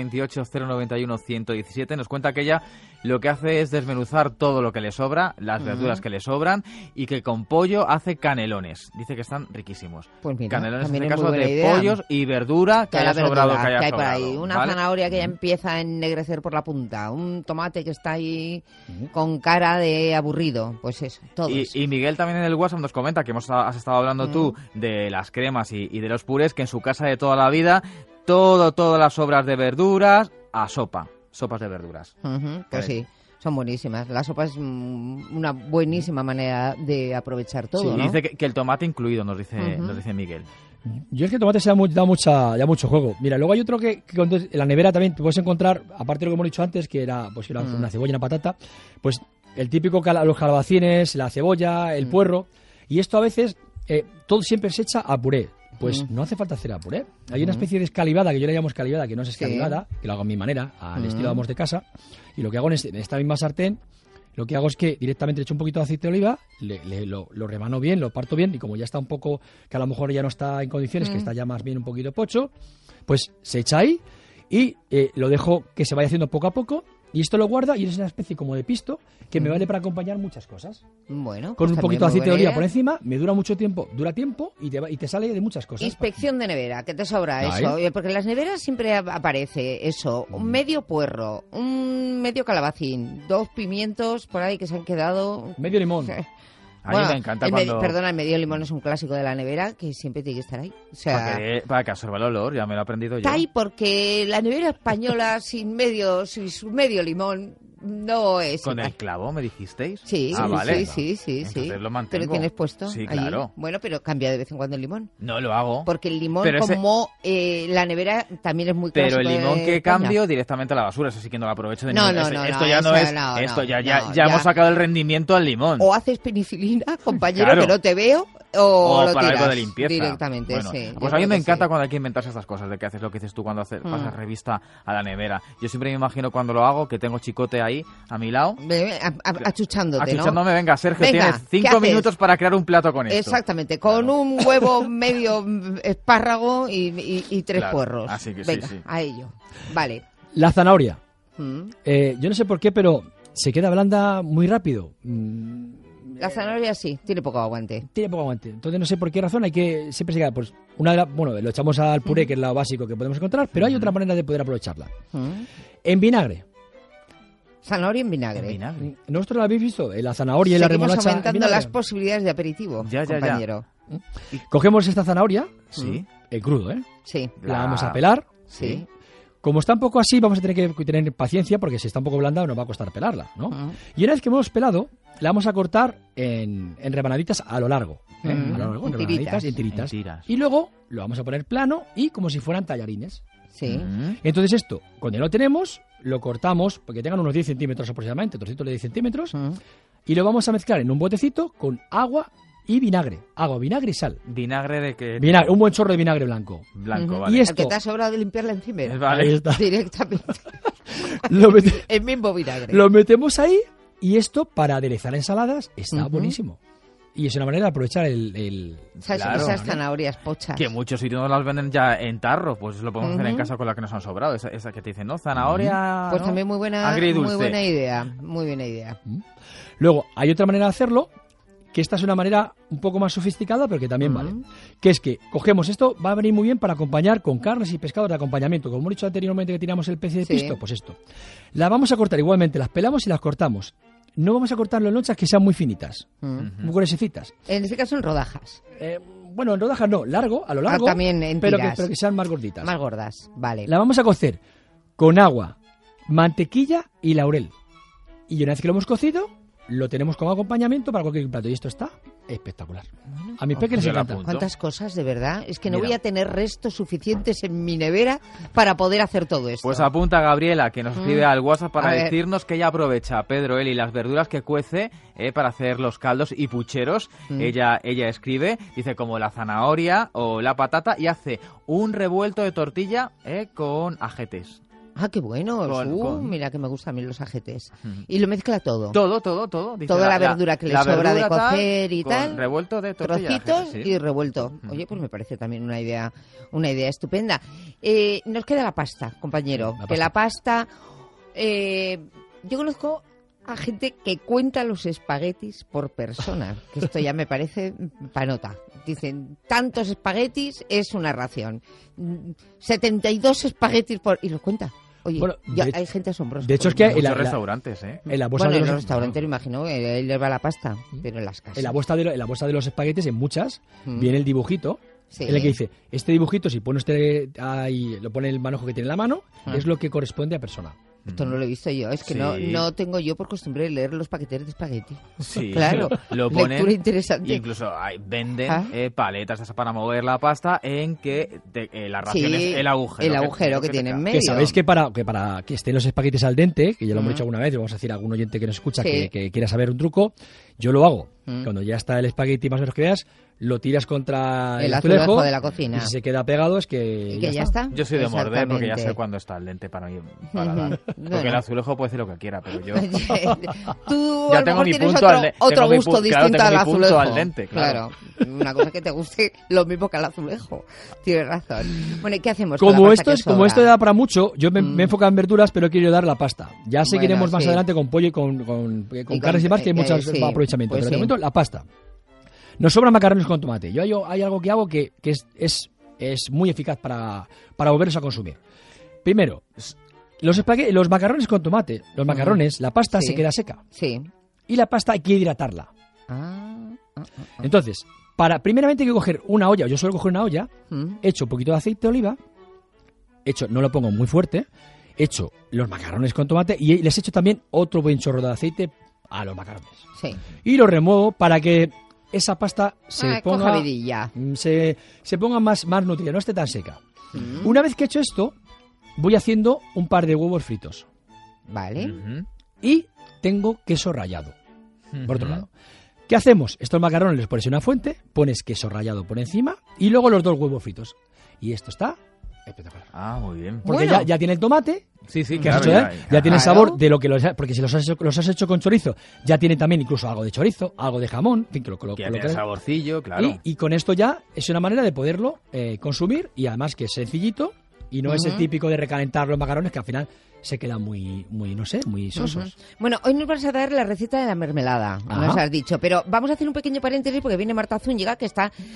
628-091-117 nos cuenta que ella lo que hace es desmenuzar todo lo que le sobra, las verduras que le sobran, y que con pollo hace canelones. Dice que están riquísimos. Pues mira, canelones en también este es muy caso buena de idea. pollos y verdura que haya sobrado, que haya hay por sobrado, ahí. Una ¿vale? zanahoria que ya empieza a ennegrecer por la punta. Un tomate que está ahí con cara de aburrido. Pues eso, todo eso. Y Miguel también en el WhatsApp nos comenta que has estado hablando tú de las cremas y de los purés, que en su casa de toda la vida, todas las sobras de verduras a sopas de verduras. Pues sí, son buenísimas. La sopa es una buenísima manera de aprovechar todo, Sí, ¿no? dice que el tomate incluido, nos dice Miguel. Yo es que el tomate se da mucho juego. Mira, luego hay otro que en la nevera también te puedes encontrar, aparte de lo que hemos dicho antes, que era pues una cebolla y una patata, pues el típico los calabacines, la cebolla, el puerro, y esto a veces todo siempre se echa a puré. Pues no hace falta hacer a puré. Hay una especie de escalivada, que yo le llamo escalivada, que no es escalivada, que lo hago a mi manera, al estilo vamos de casa, y lo que hago en esta misma sartén, lo que hago es que directamente le echo un poquito de aceite de oliva, lo remano bien, lo parto bien, y como ya está un poco, que a lo mejor ya no está en condiciones, que está ya más bien un poquito pocho, pues se echa ahí y lo dejo que se vaya haciendo poco a poco, y esto lo guarda y es una especie como de pisto que me vale para acompañar muchas cosas. Bueno, con pues un poquito de aceite de buena oliva idea. por encima, me dura mucho tiempo, y te sale de muchas cosas. Inspección de nevera, que te sobra Ahí. eso. Porque en las neveras siempre aparece eso, un medio puerro, un medio calabacín, 2 pimientos por ahí que se han quedado. Medio limón. A mí me encanta cuando... Perdona, el medio limón es un clásico de la nevera que siempre tiene que estar ahí. O sea, para que absorba el olor, ya me lo he aprendido yo. está ahí porque la nevera española sin su medio limón no es. ¿Con igual. el clavo me dijisteis? Sí, vale. sí. Entonces lo mantengo. ¿Te lo tienes puesto? Sí, allí? claro. Bueno, pero cambia de vez en cuando el limón. No lo hago. Porque el limón, Pero como la nevera, también es muy clásico. Pero el limón de que España. cambio directamente a la basura, eso sí que no lo aprovecho de No, ningún... no, Esto no, ya no eso es... no, esto no, ya no, hemos sacado el rendimiento al limón. O haces penicilina, compañero, Claro. que no te veo, o lo para tiras algo de limpieza. directamente. Bueno, Sí, pues yo a mí creo me que encanta sí. cuando hay que inventarse estas cosas, de que haces lo que dices tú cuando pasas revista a la nevera. Yo siempre me imagino cuando lo hago, que tengo Chicote ahí, a mi lado. Achuchándote, ¿no? Achuchándome, venga, Sergio, Venga, tienes ¿qué 5 haces? minutos para crear un plato con esto. Exactamente, con un huevo medio espárrago y 3 Claro, puerros. así que sí, venga, sí. a ello. Vale. La zanahoria. Mm. Yo no sé por qué, pero se queda blanda muy rápido. La zanahoria sí, tiene poco aguante. Tiene poco aguante. Entonces no sé por qué razón siempre se queda. Pues bueno, lo echamos al puré, que es lo básico que podemos encontrar, pero hay otra manera de poder aprovecharla. En vinagre. Zanahoria en vinagre. ¿Nosotros lo habéis visto? La zanahoria y la Seguimos remolacha. en aumentando vinagre. las posibilidades de aperitivo, compañero. Cogemos esta zanahoria, Sí. crudo, ¿eh? Sí. La vamos a pelar. Sí. Como está un poco así, vamos a tener que tener paciencia porque si está un poco blanda nos va a costar pelarla, ¿no? Y una vez que hemos pelado, la vamos a cortar en rebanaditas a lo largo. A lo largo, en rebanaditas y en tiritas. Y luego lo vamos a poner plano y como si fueran tallarines. Sí. Entonces esto, cuando ya lo tenemos, lo cortamos, porque tengan unos 10 centímetros aproximadamente, trocitos de 10 centímetros, y lo vamos a mezclar en un botecito con agua y vinagre. Agua, vinagre y sal. ¿Vinagre de qué? Vinagre, un buen chorro de vinagre blanco. Blanco, Ujú. vale. Y El esto, que te ha sobrado de limpiar la encimera. Vale. ahí está. Directamente. Lo El mismo vinagre. Lo metemos ahí y esto para aderezar ensaladas está buenísimo. Y es una manera de aprovechar Esas zanahorias pochas. Que muchos sitios nos las venden ya en tarro, pues lo podemos hacer en casa con la que nos han sobrado. Esa que te dicen, ¿no? Zanahoria. Pues ¿no? también muy buena idea. Muy buena idea. Luego, hay otra manera de hacerlo, que esta es una manera un poco más sofisticada, pero que también vale. Que es que cogemos esto, va a venir muy bien para acompañar con carnes y pescados de acompañamiento. Como hemos dicho anteriormente que tiramos el pez de pisto, pues esto. La vamos a cortar igualmente, las pelamos y las cortamos. No vamos a cortarlo en lonchas que sean muy finitas, muy gruesecitas. En este caso en rodajas. Bueno, en rodajas no, a lo largo, también en pero tiras. que sean más gorditas. Más gordas, vale. La vamos a cocer con agua, mantequilla y laurel. Y una vez que lo hemos cocido, lo tenemos como acompañamiento para cualquier plato. Y esto está espectacular. A mis peques les encanta. ¿Cuántas cosas, de verdad? Es que no Mira. voy a tener restos suficientes en mi nevera para poder hacer todo esto. Pues apunta Gabriela, que nos escribe al WhatsApp para A ver. decirnos que ella aprovecha, Pedro, Eli, las verduras que cuece para hacer los caldos y pucheros. Ella escribe, dice como la zanahoria o la patata y hace un revuelto de tortilla con ajetes. Ah, qué bueno. Mira que me gustan a mí los ajetes. Y lo mezcla todo. Todo. Dice, toda la verdura que le sobra de cocer y tal. Revuelto de tortilla. Trocitos y revuelto. Oye, pues me parece también una idea estupenda. Nos queda la pasta, compañero. La pasta. Yo conozco a gente que cuenta los espaguetis por persona, que esto ya me parece panota. Dicen, tantos espaguetis es una ración. 72 espaguetis y los cuenta. Oye, bueno, hay gente asombrosa. De hecho, es que en los restaurantes, en la bolsa bueno, de en los restaurantes, me imagino, él le va la pasta, pero en las casas. En la bolsa de los espaguetis, en muchas, viene el dibujito. Sí. En el que dice, este dibujito, si pone usted ahí, lo pone el manojo que tiene en la mano, es lo que corresponde a persona. Esto no lo he visto yo, es que no tengo yo por costumbre leer los paquetes de espagueti. Sí, claro, lo ponen, lectura interesante. Incluso venden paletas para mover la pasta en que la ración es el agujero. El agujero que tiene en medio. Que sabéis que para que estén los espaguetis al dente, que ya lo hemos dicho alguna vez, vamos a decir a algún oyente que nos escucha que quiera saber un truco, yo lo hago. Cuando ya está el espagueti más o menos que veas, lo tiras contra el azulejo de la cocina. Y si se queda pegado es que ya está. Yo soy de morder porque ya sé cuándo está el dente para dar. Porque el azulejo puede decir lo que quiera, pero yo tú ya a lo tengo mejor mi tienes punto otro gusto distinto al azulejo. Al dente, claro. Una cosa que te guste lo mismo que al azulejo. Tienes razón. Bueno, ¿y qué hacemos como esto da para mucho, yo me he enfocado en verduras, pero quiero dar la pasta. Ya seguiremos más adelante con pollo y con carnes y más, que hay muchos aprovechamientos. Pero de momento, la pasta. Nos sobran macarrones con tomate. Yo hay algo que hago que es muy eficaz para volverlos a consumir. Primero, los macarrones con tomate, la pasta se queda seca. Sí. Y la pasta hay que hidratarla. Entonces, primeramente hay que coger una olla, yo suelo coger una olla, echo un poquito de aceite de oliva, no lo pongo muy fuerte, echo los macarrones con tomate y les echo también otro buen chorro de aceite a los macarrones. Sí. Y lo remuevo para que esa pasta se ponga más nutrida, no esté tan seca. Una vez que he hecho esto, voy haciendo un par de huevos fritos. Vale. Y tengo queso rallado, por otro lado. ¿Qué hacemos? Estos macarrones los pones en una fuente, pones queso rallado por encima y luego los 2 huevos fritos. Y esto está espectacular. Ah, muy bien. Porque ya tiene el tomate. Sí, que has hecho, ya tiene el sabor de lo que porque si los has hecho con chorizo, ya tiene también incluso algo de chorizo, algo de jamón, en fin, que tiene saborcillo, claro. Y con esto ya es una manera de poderlo consumir y además que es sencillito y no es el típico de recalentar los macarrones que al final se quedan muy sosos. Bueno, hoy nos vas a dar la receta de la mermelada, nos has dicho, pero vamos a hacer un pequeño paréntesis porque viene Marta Zúñiga que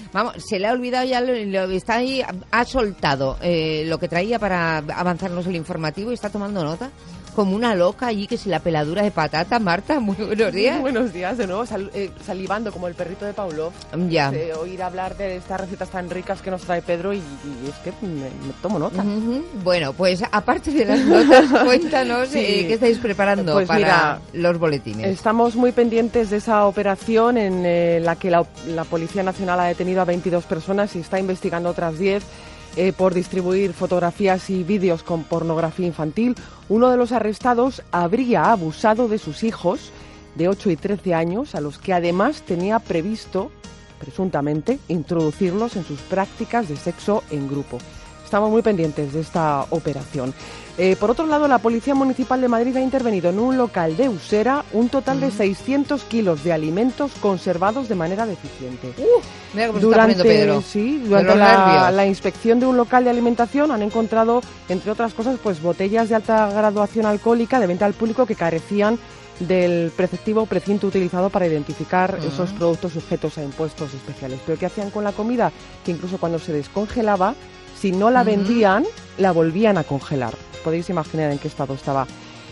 se le ha olvidado ya, está ahí, ha soltado lo que traía para avanzarnos el informativo y está tomando nota. Como una loca allí, que si la peladura de patata. Marta, muy buenos días. Buenos días, de nuevo, salivando como el perrito de Pavlov. Ya. Oír hablar de estas recetas tan ricas que nos trae Pedro y es que me tomo nota. Bueno, pues aparte de las notas, cuéntanos qué estáis preparando para los boletines. Estamos muy pendientes de esa operación en la que la Policía Nacional ha detenido a 22 personas y está investigando otras 10. Por distribuir fotografías y vídeos con pornografía infantil. Uno de los arrestados habría abusado de sus hijos de 8 y 13 años, a los que además tenía previsto, presuntamente, introducirlos en sus prácticas de sexo en grupo. Estamos muy pendientes de esta operación. Por otro lado, la Policía Municipal de Madrid ha intervenido en un local de Usera un total de 600 kilos de alimentos conservados de manera deficiente. Mira cómo se está poniendo Pedro. Durante la inspección de un local de alimentación han encontrado, entre otras cosas, pues botellas de alta graduación alcohólica de venta al público que carecían del preceptivo precinto utilizado para identificar esos productos sujetos a impuestos especiales. ¿Pero qué hacían con la comida? Que incluso cuando se descongelaba, si no la vendían, la volvían a congelar. Podéis imaginar en qué estado estaban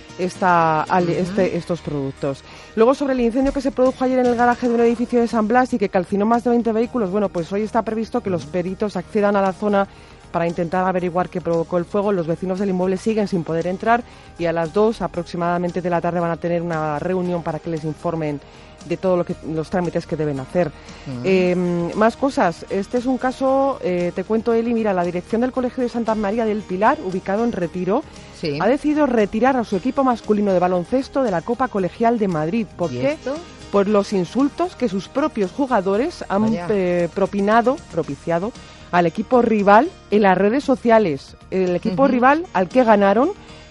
estos productos. Luego, sobre el incendio que se produjo ayer en el garaje de un edificio de San Blas y que calcinó más de 20 vehículos, bueno, pues hoy está previsto que los peritos accedan a la zona para intentar averiguar qué provocó el fuego. Los vecinos del inmueble siguen sin poder entrar y a las 2 aproximadamente de la tarde van a tener una reunión para que les informen de todos los trámites que deben hacer. Más cosas. Este es un caso, te cuento, Eli, mira, la dirección del Colegio de Santa María del Pilar, ubicado en Retiro, ha decidido retirar a su equipo masculino de baloncesto de la Copa Colegial de Madrid. ¿Por qué? Por los insultos que sus propios jugadores han propiciado al equipo rival en las redes sociales. El equipo rival al que ganaron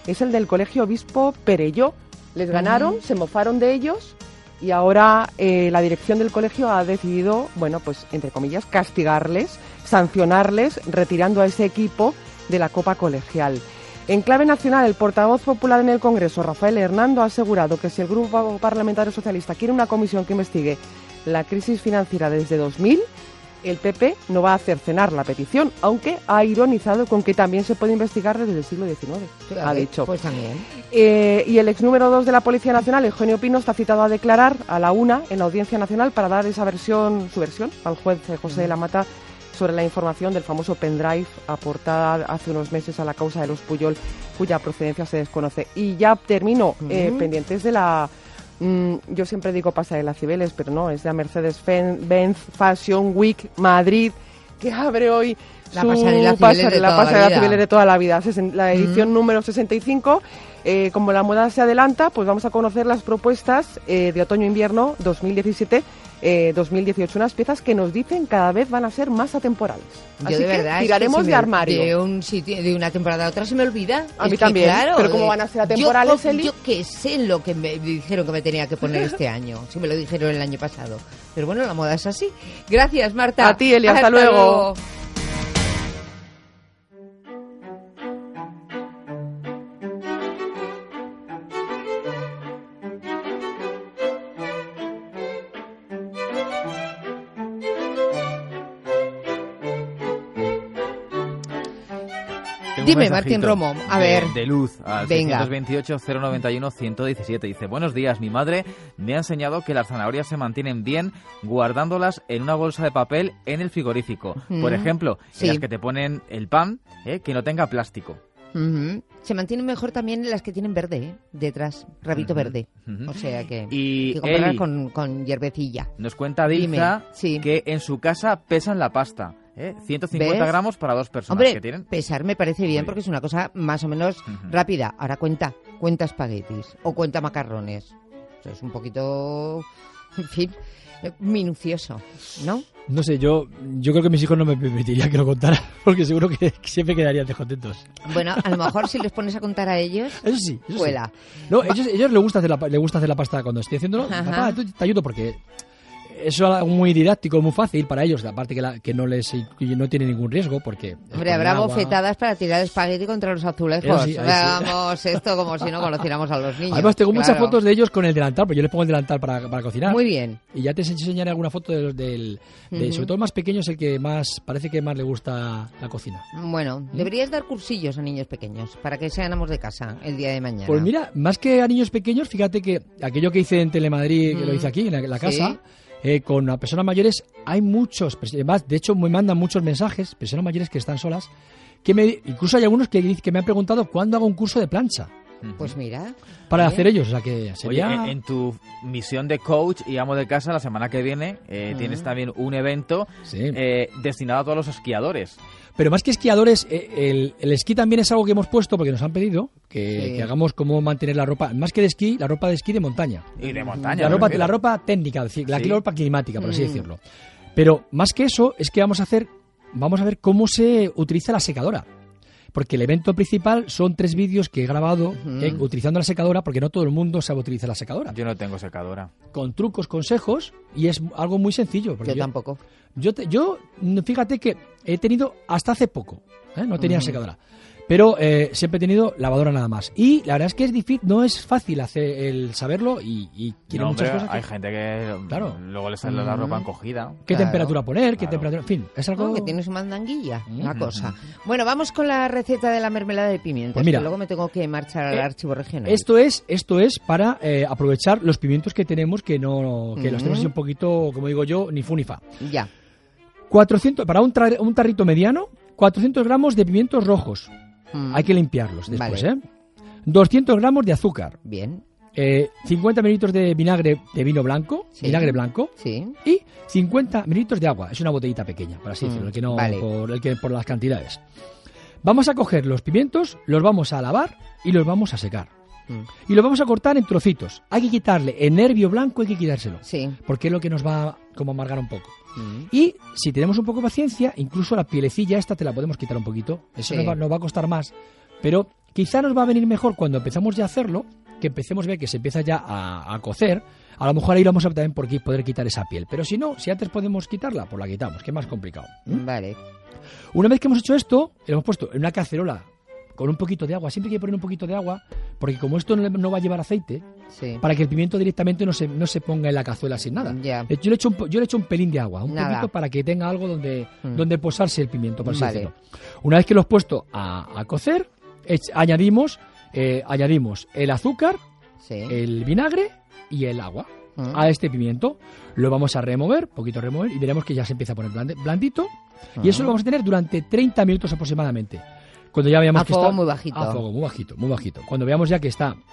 es el del Colegio Obispo Perelló. Les ganaron, se mofaron de ellos y ahora la dirección del colegio ha decidido, bueno, pues entre comillas, castigarles, sancionarles, retirando a ese equipo de la Copa Colegial. En clave nacional, el portavoz popular en el Congreso, Rafael Hernando, ha asegurado que si el Grupo Parlamentario Socialista quiere una comisión que investigue la crisis financiera desde 2000, el PP no va a cercenar la petición, aunque ha ironizado con que también se puede investigar desde el siglo XIX, ha dicho. Pues también. Y el ex número 2 de la Policía Nacional, Eugenio Pino, está citado a declarar a la 1 en la Audiencia Nacional para dar su versión al juez José de la Mata sobre la información del famoso pendrive aportada hace unos meses a la causa de los Puyol, cuya procedencia se desconoce. Y ya termino, pendientes de la... yo siempre digo pasarela Cibeles, pero no, es la Mercedes-Benz Fashion Week Madrid, que abre hoy la pasarela Cibeles de toda la vida. La edición número 65. Como la moda se adelanta, pues vamos a conocer las propuestas de otoño-invierno 2017-2018, unas piezas que nos dicen cada vez van a ser más atemporales. Así de verdad, que tiraremos de armario. De un sitio, de una temporada a otra se me olvida. A mí también, claro, pero ¿cómo van a ser atemporales, Eli? Yo que sé lo que me dijeron que me tenía que poner este año, si me lo dijeron el año pasado. Pero bueno, la moda es así. Gracias, Marta. A ti, Eli, hasta luego. Dime, Martín Romo, a ver. De Luz, al 628-091-117. Dice, buenos días, mi madre me ha enseñado que las zanahorias se mantienen bien guardándolas en una bolsa de papel en el frigorífico. Por ejemplo, en las que te ponen el pan, que no tenga plástico. Se mantienen mejor también las que tienen verde, detrás, rabito verde. O sea que comprarlas con hierbecilla. Nos cuenta Dilza que en su casa pesan la pasta. 150 gramos para 2 personas. Hombre, que tienen. Pesar me parece bien porque es una cosa más o menos rápida. Ahora cuenta espaguetis o cuenta macarrones. O sea, es un poquito, en fin, minucioso, ¿no? No sé, yo creo que mis hijos no me permitirían que lo contara, porque seguro que siempre quedarían descontentos. Bueno, a lo mejor si les pones a contar a ellos, eso sí. cuela. No, ellos les gusta hacer la pasta cuando estoy haciéndolo. Papá, te ayudo porque es algo muy didáctico, muy fácil para ellos, aparte que no tiene ningún riesgo porque... Hombre, habrá bofetadas para tirar espagueti contra los azulejos. Sí. Vamos, esto como si no conociéramos a los niños. Además, tengo muchas fotos de ellos con el delantal, porque yo les pongo el delantal para cocinar. Muy bien. Y ya te enseñaré alguna foto sobre todo el más pequeño, es el que parece que más le gusta la cocina. Bueno, deberías dar cursillos a niños pequeños para que sean amos de casa el día de mañana. Pues mira, más que a niños pequeños, fíjate que aquello que hice en Telemadrid, que lo hice aquí, en la casa... con las personas mayores hay muchos, de hecho me mandan muchos mensajes, personas mayores que están solas, incluso hay algunos que me han preguntado cuándo hago un curso de plancha. Pues mira. Para hacer ellos, o sea que sería... Oye, en tu misión de coach y amo de casa, la semana que viene tienes también un evento destinado a todos los esquiadores. Pero más que esquiadores, el esquí también es algo que hemos puesto porque nos han pedido que hagamos cómo mantener la ropa, más que de esquí, la ropa de esquí de montaña. Y de montaña. La ropa técnica, la ropa climática, por así decirlo. Pero más que eso, es que vamos a ver cómo se utiliza la secadora. Porque el evento principal son 3 vídeos que he grabado utilizando la secadora, porque no todo el mundo sabe utilizar la secadora. Yo no tengo secadora. Con trucos, consejos, y es algo muy sencillo. Yo tampoco. Yo fíjate que he tenido hasta hace poco, no tenía secadora, pero siempre he tenido lavadora nada más. Y la verdad es que es difícil, no es fácil el saberlo y tiene muchas cosas. Hay gente que luego le sale la ropa encogida. ¿Qué temperatura poner? ¿Qué temperatura? En fin, es algo... que tienes mandanguilla, la cosa. Bueno, vamos con la receta de la mermelada de pimientos, pues mira, que luego me tengo que marchar al archivo regional. Esto es para aprovechar los pimientos que tenemos, que los tenemos así un poquito, como digo yo, ni fu ni fa. Ya. 400, para un tarrito mediano, 400 gramos de pimientos rojos. Hay que limpiarlos después, vale. 200 gramos de azúcar. Bien. 50 mililitros de vinagre de vino blanco, vinagre blanco, y 50 mililitros de agua. Es una botellita pequeña, por así decirlo, por las cantidades. Vamos a coger los pimientos, los vamos a lavar y los vamos a secar. Y los vamos a cortar en trocitos. Hay que quitarle el nervio blanco, hay que quitárselo. Porque es lo que nos va como a amargar un poco. Y si tenemos un poco de paciencia, incluso la pielecilla esta te la podemos quitar un poquito. Eso nos va a costar más, pero Quizá nos va a venir mejor cuando empezamos ya a hacerlo, que empecemos a ver que se empieza ya a cocer. A lo mejor ahí vamos a también por poder quitar esa piel. Pero si no, si antes podemos quitarla, pues la quitamos, que es más complicado. Vale. Una vez que hemos hecho esto, lo hemos puesto en una cacerola con un poquito de agua. Siempre hay que poner un poquito de agua, porque como esto no va a llevar aceite, para que el pimiento directamente no se ponga en la cazuela sin nada. Yo le he hecho un pelín de agua, un poquito para que tenga algo donde posarse el pimiento, por así decirlo. Una vez que lo has puesto a cocer, añadimos el azúcar, el vinagre y el agua a este pimiento. Lo vamos a remover, y veremos que ya se empieza a poner blandito. Y eso lo vamos a tener durante 30 minutos aproximadamente. Cuando ya veamos a fuego muy bajito. A fuego muy bajito. Cuando veamos ya que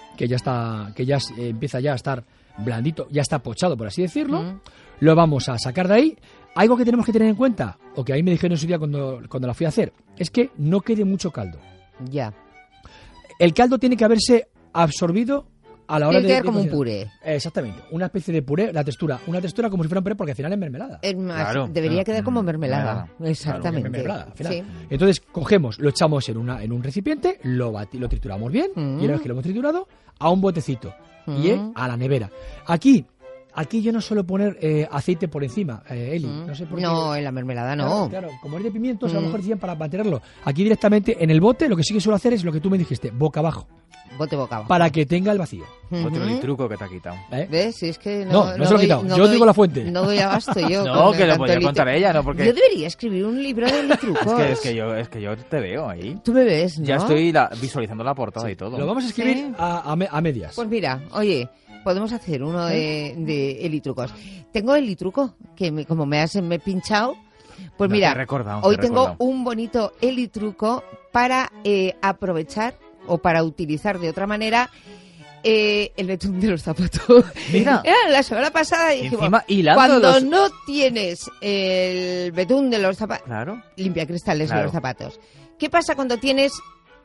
ya empieza ya a estar blandito, ya está pochado, por así decirlo, lo vamos a sacar de ahí. Algo que tenemos que tener en cuenta, o que a mí me dijeron en su día cuando la fui a hacer, es que no quede mucho caldo. Ya. El caldo tiene que haberse absorbido a la hora de quedar como un puré. Exactamente, una especie de puré, una textura como si fuera un puré, porque al final es mermelada. Debería quedar como mermelada. Exactamente. Mermelada, al final. Entonces cogemos, lo echamos en un recipiente, lo trituramos bien, y una vez que lo hemos triturado, a un botecito y a la nevera. Aquí yo no suelo poner aceite por encima, Eli. No sé por qué. No, en la mermelada no. Claro, como es de pimientos, a lo mejor decían para mantenerlo. Aquí directamente en el bote, lo que sí que suelo hacer es lo que tú me dijiste, boca abajo. Bote boca abajo. Para que tenga el vacío. Otro truco que te ha quitado. ¿Ves? Si es que no se lo he quitado. Yo digo la fuente. No doy abasto yo. No, que lo podía contar ella, ¿no? Porque... Yo debería escribir un libro de litrucos. es que yo te veo ahí. Tú me ves, ¿no? Ya estoy visualizando la portada y todo. Lo vamos a escribir a medias. Pues mira, oye, podemos hacer uno de elitrucos. Tengo el elitruco, que como me he pinchado. Pues mira, hoy tengo un bonito elitruco para aprovechar o para utilizar de otra manera el betún de los zapatos. Mira. La semana pasada dijimos, cuando no tienes el betún de los zapatos, limpia cristales de los zapatos. ¿Qué pasa cuando tienes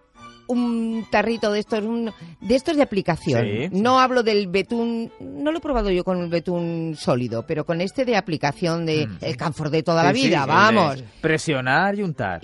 un tarrito de estos de aplicación? No hablo del betún, no lo he probado yo con el betún sólido, pero con este de aplicación de el Camphor de toda la vida, vamos. Presionar y untar.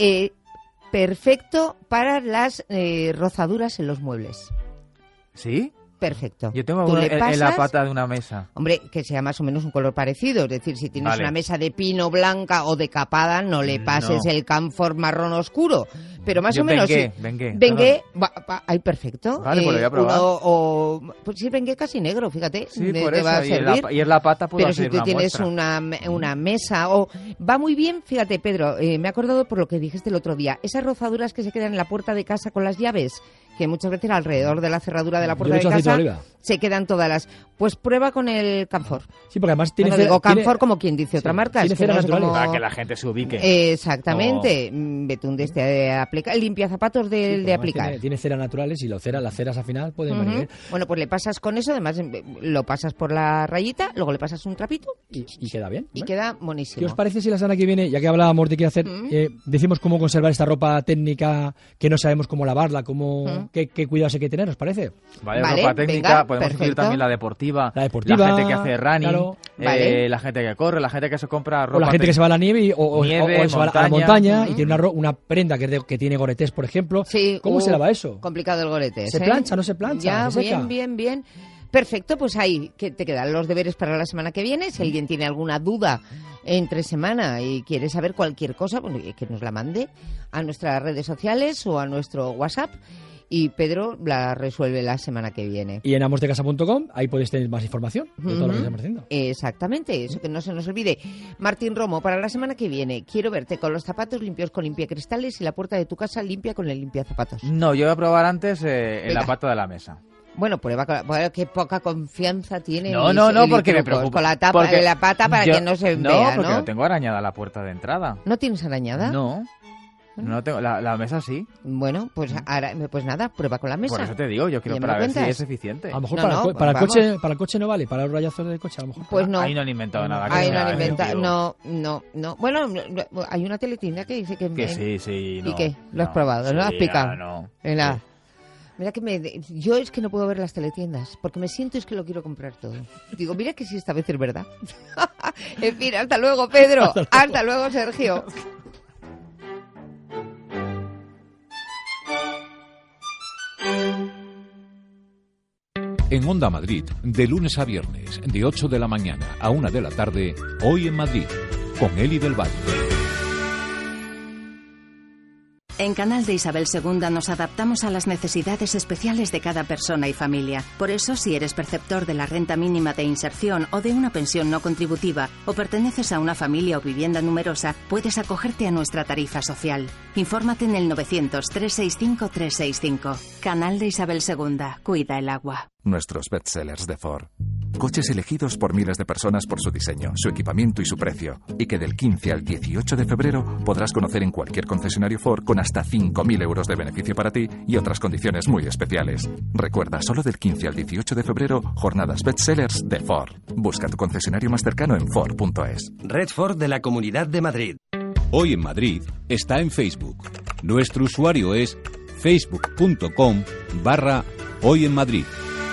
Perfecto para las rozaduras en los muebles. ¿Sí? Perfecto. Yo tengo uno en la pata de una mesa. Hombre, que sea más o menos un color parecido. Es decir, si tienes una mesa de pino blanca o de capada, no le pases el Camphor marrón oscuro. Pero más o menos... Bengué. Ay, perfecto. Vale, pues lo voy a probar. Pues sí, Bengué casi negro, fíjate. Sí, por te eso. Va a servir. Y en la pata puedo hacer Pero si tú tienes una mesa... va muy bien, fíjate, Pedro, me he acordado por lo que dijiste el otro día. Esas rozaduras que se quedan en la puerta de casa con las llaves, que muchas veces alrededor de la cerradura de la puerta de casa se quedan todas las... Pues prueba con el Camphor. Sí, porque además tiene... Camphor como quien dice otra marca. Tiene cera naturales. Para que la gente se ubique. Exactamente. Betún de este aplicar. Limpia zapatos de aplicar. Tiene ceras naturales y las ceras al final pueden venir. Bueno, pues le pasas con eso, además lo pasas por la rayita, luego le pasas un trapito y queda bien. Y queda buenísimo. ¿Qué os parece si la semana que viene, ya que hablábamos de qué hacer, decimos cómo conservar esta ropa técnica, que no sabemos cómo lavarla, qué cuidados hay que tener, ¿os parece? Vale, ropa técnica, podemos incluir también la deportiva, la gente que hace running, la gente que corre, la gente que se compra ropa. O la gente que se va a la nieve o se va a la montaña y tiene una prenda que tiene Gore-Tex, por ejemplo. Sí, ¿Cómo se lava eso? Complicado el Gore-Tex. ¿Se plancha, no se plancha? Ya, bien. Perfecto, pues ahí que te quedan los deberes para la semana que viene. Si alguien tiene alguna duda entre semana y quiere saber cualquier cosa, bueno, que nos la mande a nuestras redes sociales o a nuestro WhatsApp. Y Pedro la resuelve la semana que viene. Y en amosdecasa.com, ahí podéis tener más información de todo lo que estamos haciendo. Exactamente, eso que no se nos olvide. Martín Romo, para la semana que viene, quiero verte con los zapatos limpios con limpiacristales y la puerta de tu casa limpia con el limpiazapatos. No, yo voy a probar antes en la pata de la mesa. Bueno, prueba, qué poca confianza tiene. No, porque me preocupa. Con la tapa de la pata para que no se vea, ¿no? Porque no tengo arañada la puerta de entrada. ¿No tienes arañada? No tengo, la mesa sí. Bueno, pues nada, prueba con la mesa. Por eso te digo, yo quiero para ver si es eficiente. A lo mejor para el coche no vale, para los rayazos del coche a lo mejor. Pues no. Ahí no han inventado nada. No. Bueno, hay una teletienda que dice que... sí. ¿Y qué? ¿Lo has probado? ¿No lo has picado? No. Mira que yo es que no puedo ver las teletiendas, porque me siento es que lo quiero comprar todo. Digo, mira que sí, esta vez es verdad. En fin, hasta luego, Pedro. Hasta luego, Sergio. En Onda Madrid, de lunes a viernes, de 8 de la mañana a 1 de la tarde, Hoy en Madrid, con Eli del Valle. En Canal de Isabel II nos adaptamos a las necesidades especiales de cada persona y familia. Por eso, si eres perceptor de la renta mínima de inserción o de una pensión no contributiva, o perteneces a una familia o vivienda numerosa, puedes acogerte a nuestra tarifa social. Infórmate en el 900-365-365. Canal de Isabel II. Cuida el agua. Nuestros bestsellers de Ford. Coches elegidos por miles de personas por su diseño, su equipamiento y su precio. Y que del 15 al 18 de febrero podrás conocer en cualquier concesionario Ford con hasta 5.000 euros de beneficio para ti y otras condiciones muy especiales. Recuerda, solo del 15 al 18 de febrero, jornadas bestsellers de Ford. Busca tu concesionario más cercano en Ford.es. Red Ford de la Comunidad de Madrid. Hoy en Madrid está en Facebook. Nuestro usuario es facebook.com/Hoy en Madrid.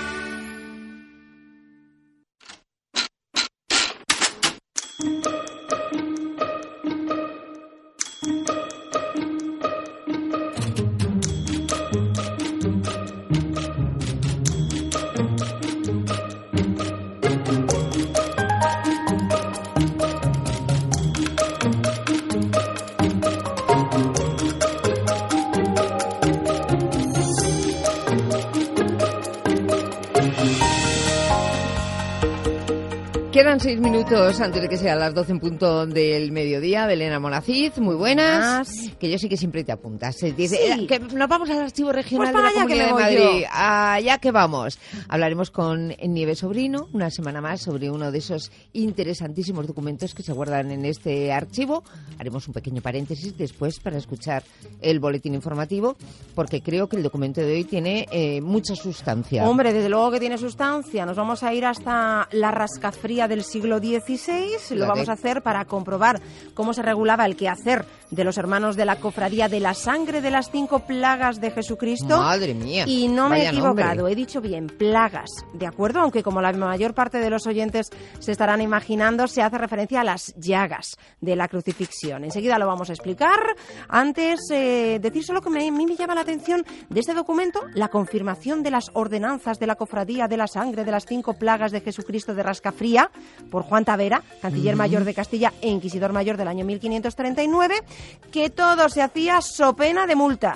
Quedan 6 minutos antes de que sea las 12 en punto del mediodía. Belén Almonacid, muy buenas. Que yo sí que siempre te apuntas. Dice, Sí. que nos vamos al Archivo Regional Pues de la para allá Comunidad de que me voy Madrid. yo. Allá que vamos. Hablaremos con Nieves Sobrino una semana más sobre uno de esos interesantísimos documentos que se guardan en este archivo. Haremos un pequeño paréntesis después para escuchar el boletín informativo, porque creo que el documento de hoy tiene mucha sustancia. Hombre, desde luego que tiene sustancia. Nos vamos a ir hasta la rascafría del siglo XVI. Lo vamos a hacer para comprobar cómo se regulaba el quehacer de los hermanos de la Cofradía de la Sangre de las 5 plagas de Jesucristo. Madre mía. Y no me he Vaya equivocado, nombre. he dicho bien, plagas, ¿de acuerdo? Aunque como la mayor parte de los oyentes se estarán imaginando, se hace referencia a las llagas de la crucifixión. Enseguida lo vamos a explicar. Antes, decir solo que a mí me llama la atención de este documento la confirmación de las ordenanzas de la Cofradía de la Sangre de las 5 plagas de Jesucristo de Rascafría por Juan Tavera, canciller mayor de Castilla e inquisidor mayor del año 1539, que todo se hacía so pena de multa.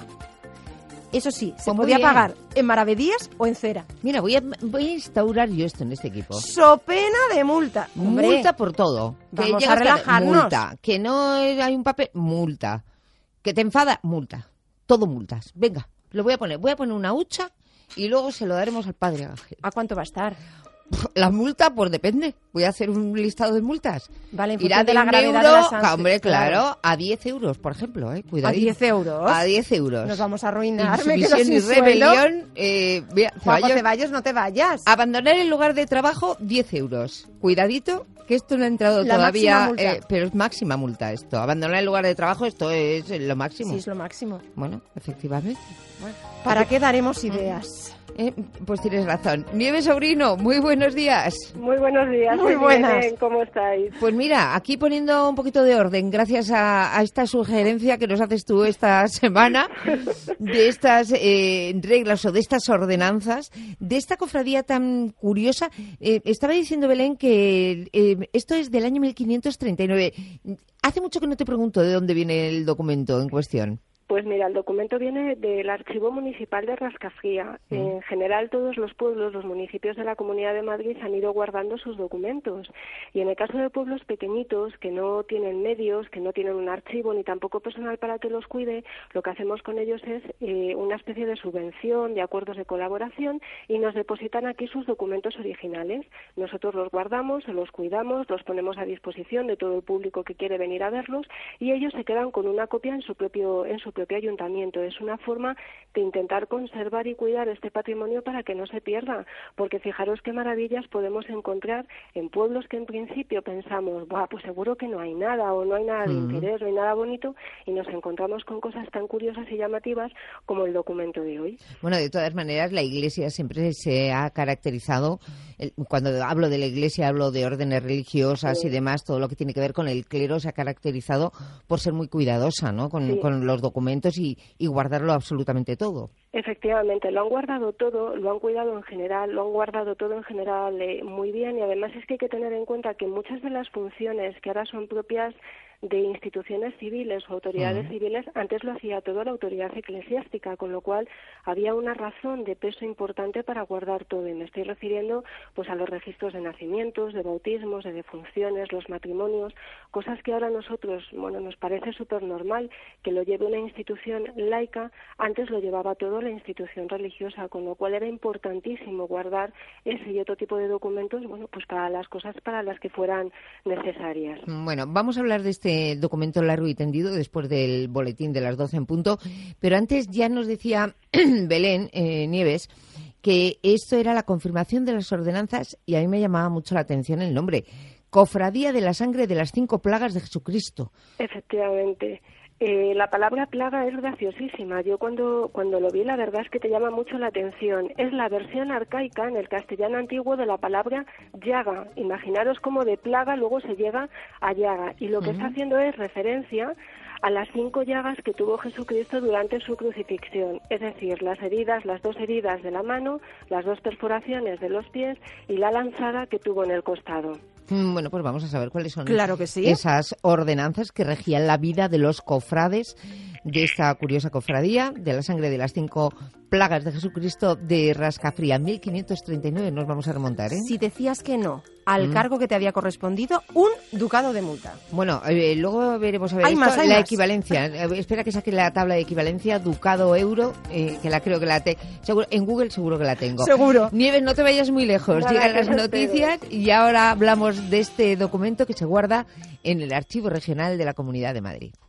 Eso sí, se Pues muy podía bien. pagar en maravedíes o en cera. Mira, voy a instaurar yo esto en este equipo. So pena de multa. Hombre, Multa por todo. vamos llegas a relajarnos. Multa. Que no hay un papel, multa. Que te enfada, multa. Todo multas. Venga, lo voy a poner. Voy a poner una hucha y luego se lo daremos al padre Ángel. ¿A cuánto va a estar? La multa, pues depende. Voy a hacer un listado de multas. Vale, en Irá función de la un gravedad euro, de la sangre. hombre, claro, a 10 euros, por ejemplo, cuidadito. ¿A 10 euros? A 10 euros. Nos vamos a arruinar. Me quedo Insumisión sin y suelo. rebelión. Juanjo Ceballos, no te vayas. Abandonar el lugar de trabajo, 10 euros. Cuidadito, que esto no ha entrado La todavía, máxima multa. pero es máxima multa esto. Abandonar el lugar de trabajo, esto es lo máximo. Sí, es lo máximo. Bueno, efectivamente. ¿Para qué daremos ideas? Pues tienes razón. Nieves Sobrino, muy buenos días. Muy buenos días. Muy buenas. Bien, ¿cómo estáis? Pues mira, aquí poniendo un poquito de orden, gracias a esta sugerencia que nos haces tú esta semana, de estas reglas o de estas ordenanzas, de esta cofradía tan curiosa. Estaba diciendo Belén que esto es del año 1539. Hace mucho que no te pregunto de dónde viene el documento en cuestión. Pues mira, el documento viene del Archivo Municipal de Rascafría. En general, todos los pueblos, los municipios de la Comunidad de Madrid han ido guardando sus documentos. Y en el caso de pueblos pequeñitos que no tienen medios, que no tienen un archivo ni tampoco personal para que los cuide, lo que hacemos con ellos es una especie de subvención, de acuerdos de colaboración, y nos depositan aquí sus documentos originales. Nosotros los guardamos, los cuidamos, los ponemos a disposición de todo el público que quiere venir a verlos, y ellos se quedan con una copia en su propio ayuntamiento. Es una forma de intentar conservar y cuidar este patrimonio para que no se pierda, porque fijaros qué maravillas podemos encontrar en pueblos que en principio pensamos, buah, pues seguro que no hay nada, o no hay nada de interés, no hay nada bonito, y nos encontramos con cosas tan curiosas y llamativas como el documento de hoy. Bueno, de todas maneras, la Iglesia siempre se ha caracterizado, cuando hablo de la Iglesia hablo de órdenes religiosas y demás, todo lo que tiene que ver con el clero se ha caracterizado por ser muy cuidadosa, ¿no? Con los documentos y guardarlo absolutamente todo. Efectivamente, lo han guardado todo, lo han cuidado en general, lo han guardado todo en general muy bien, y además es que hay que tener en cuenta que muchas de las funciones que ahora son propias de instituciones civiles o autoridades civiles, antes lo hacía todo la autoridad eclesiástica, con lo cual había una razón de peso importante para guardar todo, y me estoy refiriendo pues a los registros de nacimientos, de bautismos, de defunciones, los matrimonios, cosas que ahora nosotros, bueno, nos parece súper normal que lo lleve una institución laica, antes lo llevaba todo la institución religiosa, con lo cual era importantísimo guardar ese y otro tipo de documentos, bueno, pues para las cosas para las que fueran necesarias. Bueno, vamos a hablar de este documento largo y tendido después del boletín de las 12 en punto, pero antes ya nos decía Belén Nieves que esto era la confirmación de las ordenanzas, y a mí me llamaba mucho la atención el nombre, Cofradía de la Sangre de las 5 Plagas de Jesucristo. Efectivamente. La palabra plaga es graciosísima. Yo cuando lo vi, la verdad es que te llama mucho la atención. Es la versión arcaica en el castellano antiguo de la palabra llaga. Imaginaros cómo de plaga luego se llega a llaga. Y lo que está haciendo es referencia a las 5 llagas que tuvo Jesucristo durante su crucifixión. Es decir, las 2 heridas de la mano, las 2 perforaciones de los pies y la lanzada que tuvo en el costado. Bueno, pues vamos a saber cuáles son sí. esas ordenanzas que regían la vida de los cofrades de esta curiosa cofradía de la sangre de las 5 plagas de Jesucristo de Rascafría. 1539 nos vamos a remontar, ¿eh? Si decías que no al cargo que te había correspondido, un ducado de multa. Bueno, luego veremos a ver la equivalencia. Espera que saque la tabla de equivalencia, ducado euro, que la creo que seguro, en Google seguro que la tengo. Seguro. Nieves, no te vayas muy lejos. Llegan las noticias y ahora hablamos de este documento que se guarda en el Archivo Regional de la Comunidad de Madrid.